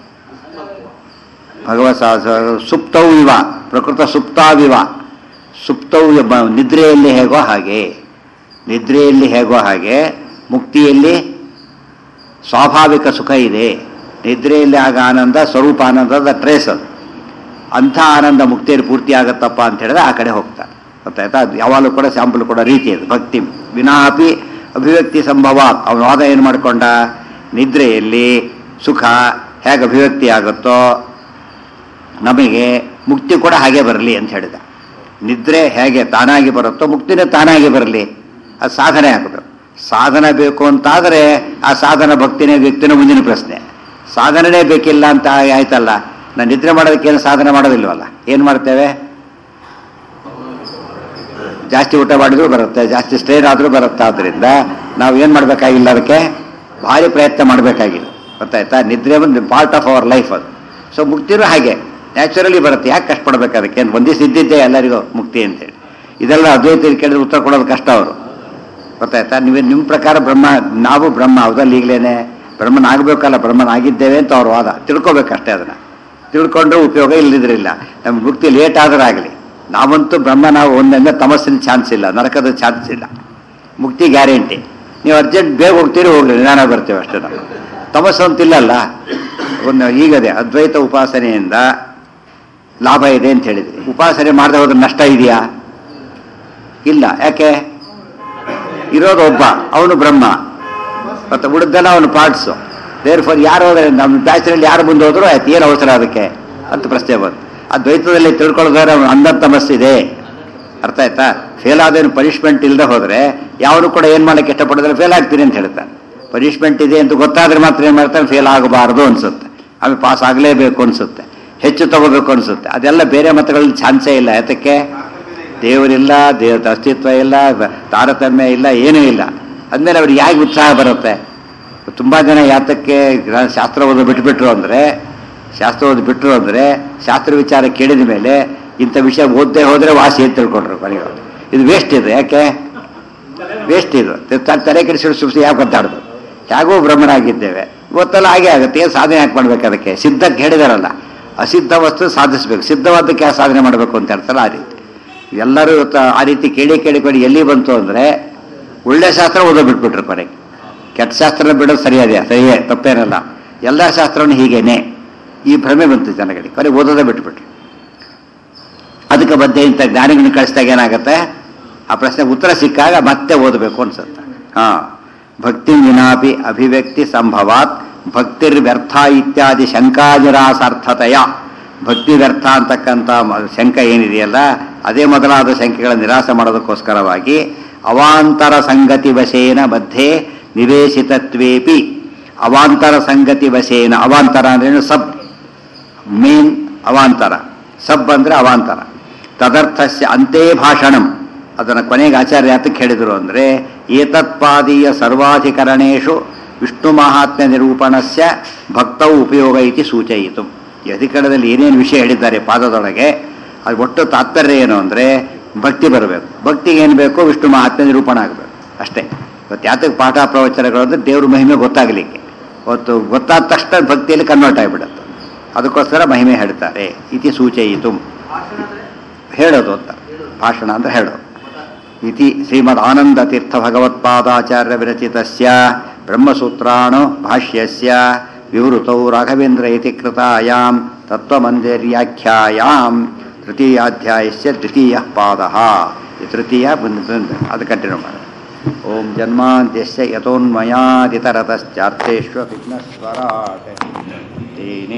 ಭಗವತ್ ಸುಪ್ತೌ ಇವ ಪ್ರಕೃತ ಸುಪ್ತಾವಿವ, ಸುಪ್ತೌ ನಿದ್ರೆಯಲ್ಲಿ ಹೇಗೋ ಹಾಗೆ, ನಿದ್ರೆಯಲ್ಲಿ ಹೇಗೋ ಹಾಗೆ ಮುಕ್ತಿಯಲ್ಲಿ ಸ್ವಾಭಾವಿಕ ಸುಖ ಇದೆ. ನಿದ್ರೆಯಲ್ಲಿ ಆಗ ಆನಂದ ಸ್ವರೂಪ ಆನಂದದ ಟ್ರೇಸ್ ಅದು. ಅಂಥ ಆನಂದ ಮುಕ್ತಿಯಲ್ಲಿ ಪೂರ್ತಿ ಆಗತ್ತಪ್ಪ ಅಂತ ಹೇಳಿದ್ರೆ ಆ ಕಡೆ ಹೋಗ್ತಾರೆ. ಗೊತ್ತಾಯ್ತಾ? ಅದು ಯಾವಾಗಲೂ ಕೂಡ ಸ್ಯಾಂಪಲ್ ಕೊಡೋ ರೀತಿ ಅದು. ಭಕ್ತಿ ವಿನಾಪಿ ಅಭಿವ್ಯಕ್ತಿ ಸಂಭವ. ಅವನ ವಾದ ಏನು ಮಾಡಿಕೊಂಡ, ನಿದ್ರೆಯಲ್ಲಿ ಸುಖ ಹೇಗೆ ಅಭಿವ್ಯಕ್ತಿ ಆಗುತ್ತೋ ನಮಗೆ ಮುಕ್ತಿ ಕೂಡ ಹಾಗೆ ಬರಲಿ ಅಂತ ಹೇಳಿದ. ನಿದ್ರೆ ಹೇಗೆ ತಾನಾಗಿ ಬರುತ್ತೋ ಮುಕ್ತಿನೇ ತಾನಾಗಿ ಬರಲಿ. ಅದು ಸಾಧನೆ ಆಗಬೇಕು. ಸಾಧನ ಬೇಕು ಅಂತಾದರೆ ಆ ಸಾಧನ ಭಕ್ತಿನೇ ವ್ಯಕ್ತಿನ ಮುಂದಿನ ಪ್ರಶ್ನೆ. ಸಾಧನೆನೇ ಬೇಕಿಲ್ಲ ಅಂತ ಆಯ್ತಲ್ಲ, ನಾನು ನಿದ್ರೆ ಮಾಡೋದಕ್ಕೇನು ಸಾಧನೆ ಮಾಡೋದಿಲ್ವಲ್ಲ, ಏನು ಮಾಡ್ತೇವೆ? ಜಾಸ್ತಿ ಊಟ ಮಾಡಿದ್ರೂ ಬರುತ್ತೆ, ಜಾಸ್ತಿ ಸ್ಟ್ರೇನ್ ಆದರೂ ಬರುತ್ತೆ. ಆದ್ದರಿಂದ ನಾವು ಏನು ಮಾಡಬೇಕಾಗಿಲ್ಲ, ಅದಕ್ಕೆ ಭಾರಿ ಪ್ರಯತ್ನ ಮಾಡಬೇಕಾಗಿಲ್ಲ. ಗೊತ್ತಾಯ್ತಾ? ನಿದ್ರೆ ಒಂದು ಪಾರ್ಟ್ ಆಫ್ ಅವರ್ ಲೈಫ್ ಅದು. ಸೊ ಮುಕ್ತಿನೂ ಹಾಗೆ ನ್ಯಾಚುರಲಿ ಬರುತ್ತೆ. ಯಾಕೆ ಕಷ್ಟಪಡ್ಬೇಕು? ಅದಕ್ಕೆ ಒಂದಿವ್ಸ ಇದ್ದಿದ್ದೆ ಎಲ್ಲರಿಗೂ ಮುಕ್ತಿ ಅಂತೇಳಿ. ಇದೆಲ್ಲ ಅದ್ವೈತ ಕೇಳಿದ್ರೆ ಉತ್ತರ ಕೊಡೋದು ಕಷ್ಟ ಅವರು. ಗೊತ್ತಾಯ್ತಾ? ನಿಮ್ಮ ಪ್ರಕಾರ ಬ್ರಹ್ಮ, ನಾವು ಬ್ರಹ್ಮ ಹೌದಲ್ಲ, ಈಗಲೇ ಬ್ರಹ್ಮನಾಗಬೇಕಲ್ಲ, ಬ್ರಹ್ಮನಾಗಿದ್ದೇವೆ ಅಂತ ಅವ್ರ ವಾದ. ತಿಳ್ಕೊಬೇಕಷ್ಟೇ. ಅದನ್ನು ತಿಳ್ಕೊಂಡ್ರೆ ಉಪಯೋಗ, ಇಲ್ಲದಿದ್ರಿಲ್ಲ. ನಮ್ಗೆ ಮುಕ್ತಿ ಲೇಟ್ ಆದರೂ ಆಗಲಿ, ನಾವಂತೂ ಬ್ರಹ್ಮ ನಾವು ಒಂದರಿಂದ ತಮಸ್ಸಿನ ಚಾನ್ಸ್ ಇಲ್ಲ, ನರಕದ ಚಾನ್ಸ್ ಇಲ್ಲ. ಮುಕ್ತಿ ಗ್ಯಾರಂಟಿ. ನೀವು ಅರ್ಜೆಂಟ್ ಬೇಗ ಹೋಗ್ತೀರಿ, ಹೋಗ್ಲಿ, ನಿಧಾನ ಬರ್ತೇವೆ ಅಷ್ಟೇ. ನಾವು ತಮಸ್ಸು ಅಂತಿಲ್ಲಲ್ಲ. ಒಂದು ಈಗದೆ ಅದ್ವೈತ ಉಪಾಸನೆಯಿಂದ ಲಾಭ ಇದೆ ಅಂತ ಹೇಳಿದ್ರಿ. ಉಪಾಸನೆ ಮಾಡದೆ ಹೋದ್ರೆ ನಷ್ಟ ಇದೆಯಾ? ಇಲ್ಲ. ಯಾಕೆ? ಇರೋದು ಒಬ್ಬ, ಅವನು ಬ್ರಹ್ಮ, ಮತ್ತು ಉಳಿದೆಲ್ಲ ಅವನು ಪಾರ್ಟ್ಸು. ದೇರ್ ಫಾರ್ ಯಾರು ಹೋದ್ರೆ ನಮ್ಮ ಬ್ಯಾಚ್ನಲ್ಲಿ ಯಾರು ಮುಂದೆ ಹೋದ್ರು ಆಯ್ತು, ಏನು ಅವಸರ ಅದಕ್ಕೆ? ಅಂತ ಪ್ರಶ್ನೆ ಬಂತು. ಅದ್ವೈತದಲ್ಲಿ ತಿಳ್ಕೊಳ್ಳೋದಾದ್ರೆ ಅಂಧ ತಮಸ್ಸಿದೆ, ಅರ್ಥ ಆಯ್ತಾ? ಫೇಲ್ ಆದೇನು ಪನಿಷ್ಮೆಂಟ್ ಇಲ್ಲದೆ ಹೋದರೆ ಯಾವನು ಕೂಡ ಏನು ಮಾಡಕ್ಕೆ ಇಷ್ಟಪಡೋದ್ರೆ ಫೇಲ್ ಆಗ್ತೀನಿ ಅಂತ ಹೇಳ್ತಾನೆ. ಪನಿಷ್ಮೆಂಟ್ ಇದೆ ಅಂತ ಗೊತ್ತಾದ್ರೆ ಮಾತ್ರ ಏನು ಮಾಡ್ತಾನೆ, ಫೇಲ್ ಆಗಬಾರ್ದು ಅನ್ಸುತ್ತೆ, ಆಮೇಲೆ ಪಾಸ್ ಆಗಲೇಬೇಕು ಅನ್ಸುತ್ತೆ, ಹೆಚ್ಚು ತಗೋಬೇಕು ಅನ್ಸುತ್ತೆ. ಅದೆಲ್ಲ ಬೇರೆ ಮತಗಳಲ್ಲಿ ಚಾನ್ಸೇ ಇಲ್ಲ. ಯಾತಕ್ಕೆ? ದೇವರಿಲ್ಲ, ದೇವರ ಅಸ್ತಿತ್ವ ಇಲ್ಲ, ತಾರತಮ್ಯ ಇಲ್ಲ, ಏನೂ ಇಲ್ಲ. ಅಂದಮೇಲೆ ಅವ್ರಿಗೆ ಹೇಗೆ ಉತ್ಸಾಹ ಬರುತ್ತೆ? ತುಂಬ ಜನ ಯಾತಕ್ಕೆ ಶಾಸ್ತ್ರ ಓದು ಬಿಟ್ಬಿಟ್ರು ಅಂದರೆ ಶಾಸ್ತ್ರ ವಿಚಾರ ಕೇಳಿದ ಮೇಲೆ ಇಂಥ ವಿಷಯ ಓದದೆ ಹೋದರೆ ವಾಸಿ ಅಂತ ತಿಳ್ಕೊಂಡ್ರು ಕೊನೆಗೆ. ಇದು ವೇಸ್ಟ್ ಇದು. ಯಾಕೆ ವೇಸ್ಟ್ ಇದು? ತಲೆ ಕೆಡಿಸಿದ್ರು ಸುಮ್ಮನೆ ಯಾಕೆ ಗೊತ್ತಾಡ್ದು? ಹೇಗೋ ಬ್ರಹ್ಮನಾಗಿದ್ದೇವೆ, ಇವತ್ತೆಲ್ಲ ಹಾಗೆ ಆಗುತ್ತೆ. ಏನು ಸಾಧನೆ ಯಾಕೆ ಮಾಡ್ಬೇಕು? ಅದಕ್ಕೆ ಸಿದ್ಧಕ್ಕೆ ಹೇಳಿದಾರಲ್ಲ, ಅಸಿದ್ಧ ವಸ್ತು ಸಾಧಿಸ್ಬೇಕು, ಸಿದ್ಧವಾದಕ್ಕೆ ಯಾವ ಸಾಧನೆ ಮಾಡಬೇಕು ಅಂತ ಹೇಳ್ತಾರೆ. ಆ ರೀತಿ ಎಲ್ಲರೂ ಇವತ್ತು ಆ ರೀತಿ ಕೇಳಿ ಎಲ್ಲಿ ಬಂತು ಅಂದರೆ ಒಳ್ಳೆ ಶಾಸ್ತ್ರ ಓದೋ ಬಿಟ್ಬಿಟ್ರು ಕೊನೆಗೆ. ಕೆಟ್ಟ ಶಾಸ್ತ್ರನ ಬಿಡೋದು ಸರಿಯೇ, ತಪ್ಪೇನಲ್ಲ. ಎಲ್ಲ ಶಾಸ್ತ್ರವನ್ನು ಹೀಗೇನೆ ಈ ಭ್ರಮೆ ಬಂತು ಜನಗಳಿಗೆ, ಕೊನೆಗೆ ಓದೋದೇ ಬಿಟ್ಬಿಟ್ರು. ಅದಕ್ಕೆ ಮಧ್ಯೆ ಇಂಥ ಜ್ಞಾನಿಗಳನ್ನ ಕಳಿಸಿದಾಗ ಏನಾಗುತ್ತೆ, ಆ ಪ್ರಶ್ನೆಗೆ ಉತ್ತರ ಸಿಕ್ಕಾಗ ಮತ್ತೆ ಓದಬೇಕು ಅನ್ಸುತ್ತೆ. ಭಕ್ತಿ ವಿನಾಪಿ ಅಭಿವ್ಯಕ್ತಿ ಸಂಭವಾತ್ ಭಕ್ತಿರ್ ವ್ಯರ್ಥ ಇತ್ಯಾದಿ ಶಂಕಾನಿರಾಸಾರ್ಥತೆಯ. ಭಕ್ತಿ ವ್ಯರ್ಥ ಅಂತಕ್ಕಂಥ ಶಂಕ ಏನಿದೆಯಲ್ಲ, ಅದೇ ಮೊದಲಾದ ಶಂಕೆಗಳ ನಿರಾಸ ಮಾಡೋದಕ್ಕೋಸ್ಕರವಾಗಿ ಅವಾಂತರ ಸಂಗತಿ ವಶೇನ ಮಧ್ಯೆ ನಿವೇಶಿತತ್ವೇಪಿ. ಅವಾಂತರ ಸಂಗತಿ ವಶೇನ, ಅವಾಂತರ ಅಂದ್ರೇನು? ಸಬ್ ಮೇನ್ ಅವಾಂತರ, ಸಬ್ ಅಂದರೆ ಅವಾಂತರ. ತದರ್ಥಸ್ಯ ಅಂತೆ ಭಾಷಣಂ, ಅದನ್ನು ಕೊನೆಗೆ ಆಚಾರ್ಯ ಯಾತಕ್ಕೆ ಹೇಳಿದರು ಅಂದರೆ ಏತತ್ಪಾದೀಯ ಸರ್ವಾಧಿಕರಣೇಶು ವಿಷ್ಣು ಮಹಾತ್ಮ್ಯ ನಿರೂಪಣಸ್ಯ ಭಕ್ತೌ ಉಪಯೋಗ ಇತಿ ಸೂಚಯಿತು. ಈ ಅಧಿಕರಣದಲ್ಲಿ ಏನೇನು ವಿಷಯ ಹೇಳಿದ್ದಾರೆ ಪಾದದೊಳಗೆ, ಅದು ಒಟ್ಟು ತಾತ್ಪರ್ಯ ಏನು ಅಂದರೆ ಭಕ್ತಿ ಬರಬೇಕು. ಭಕ್ತಿಗೆ ಏನು ಬೇಕು? ವಿಷ್ಣು ಮಹಾತ್ಮ್ಯ ನಿರೂಪಣ ಆಗಬೇಕು ಅಷ್ಟೇ. ಇವತ್ತು ಯಾತಕ್ಕೆ ಪಾಠ ಪ್ರವಚನಗಳು ಅಂದರೆ ದೇವ್ರ ಮಹಿಮೆ ಗೊತ್ತಾಗಲಿಕ್ಕೆ. ಇವತ್ತು ಗೊತ್ತಾದ ತಕ್ಷಣ ಭಕ್ತಿಯಲ್ಲಿ ಕನ್ವರ್ಟ್ ಆಗಿಬಿಡುತ್ತೆ. ಅದಕ್ಕೋಸ್ಕರ ಮಹಿಮೆ ಹೇಳ್ತಾರೆ. ಇತಿ ಸೂಚಯಿತು, ಹೇಳೋದು ಅಂತ. ಭಾಷಣ ಅಂದರೆ ಹೇಳೋದು. ಇತಿ ಶ್ರೀಮದ್ ಆನಂದ ತೀರ್ಥ ಭಗವತ್ಪಾದಾಚಾರ್ಯ ವಿರಚಿತಸ್ಯ ಬ್ರಹ್ಮಸೂತ್ರಾಣು ಭಾಷ್ಯಸ್ಯ ವಿವೃತೌ ರಾಘವೇಂದ್ರ ಇತಿ ಕೃತಾಯಾಂ ತತ್ವಮಂದಿರ್ಯಾಖ್ಯಾಯಾಂ ತೃತೀಯಾಧ್ಯಾಯಸ್ಯ ದ್ವಿತೀಯ ಪಾದಃ. ತೃತೀಯ ಅದು ಕಂಟಿನ್ಯೂ ಮಾಡಿ. ಓಂ ಜನ್ಮಾಂತ್ಯಸ್ಯ ಯತೋನ್ಮಯಾದಿತರತಶ್ಚಾರ್ಥೇಷ್ವ ವಿಘ್ನಸ್ವರಾಟ್.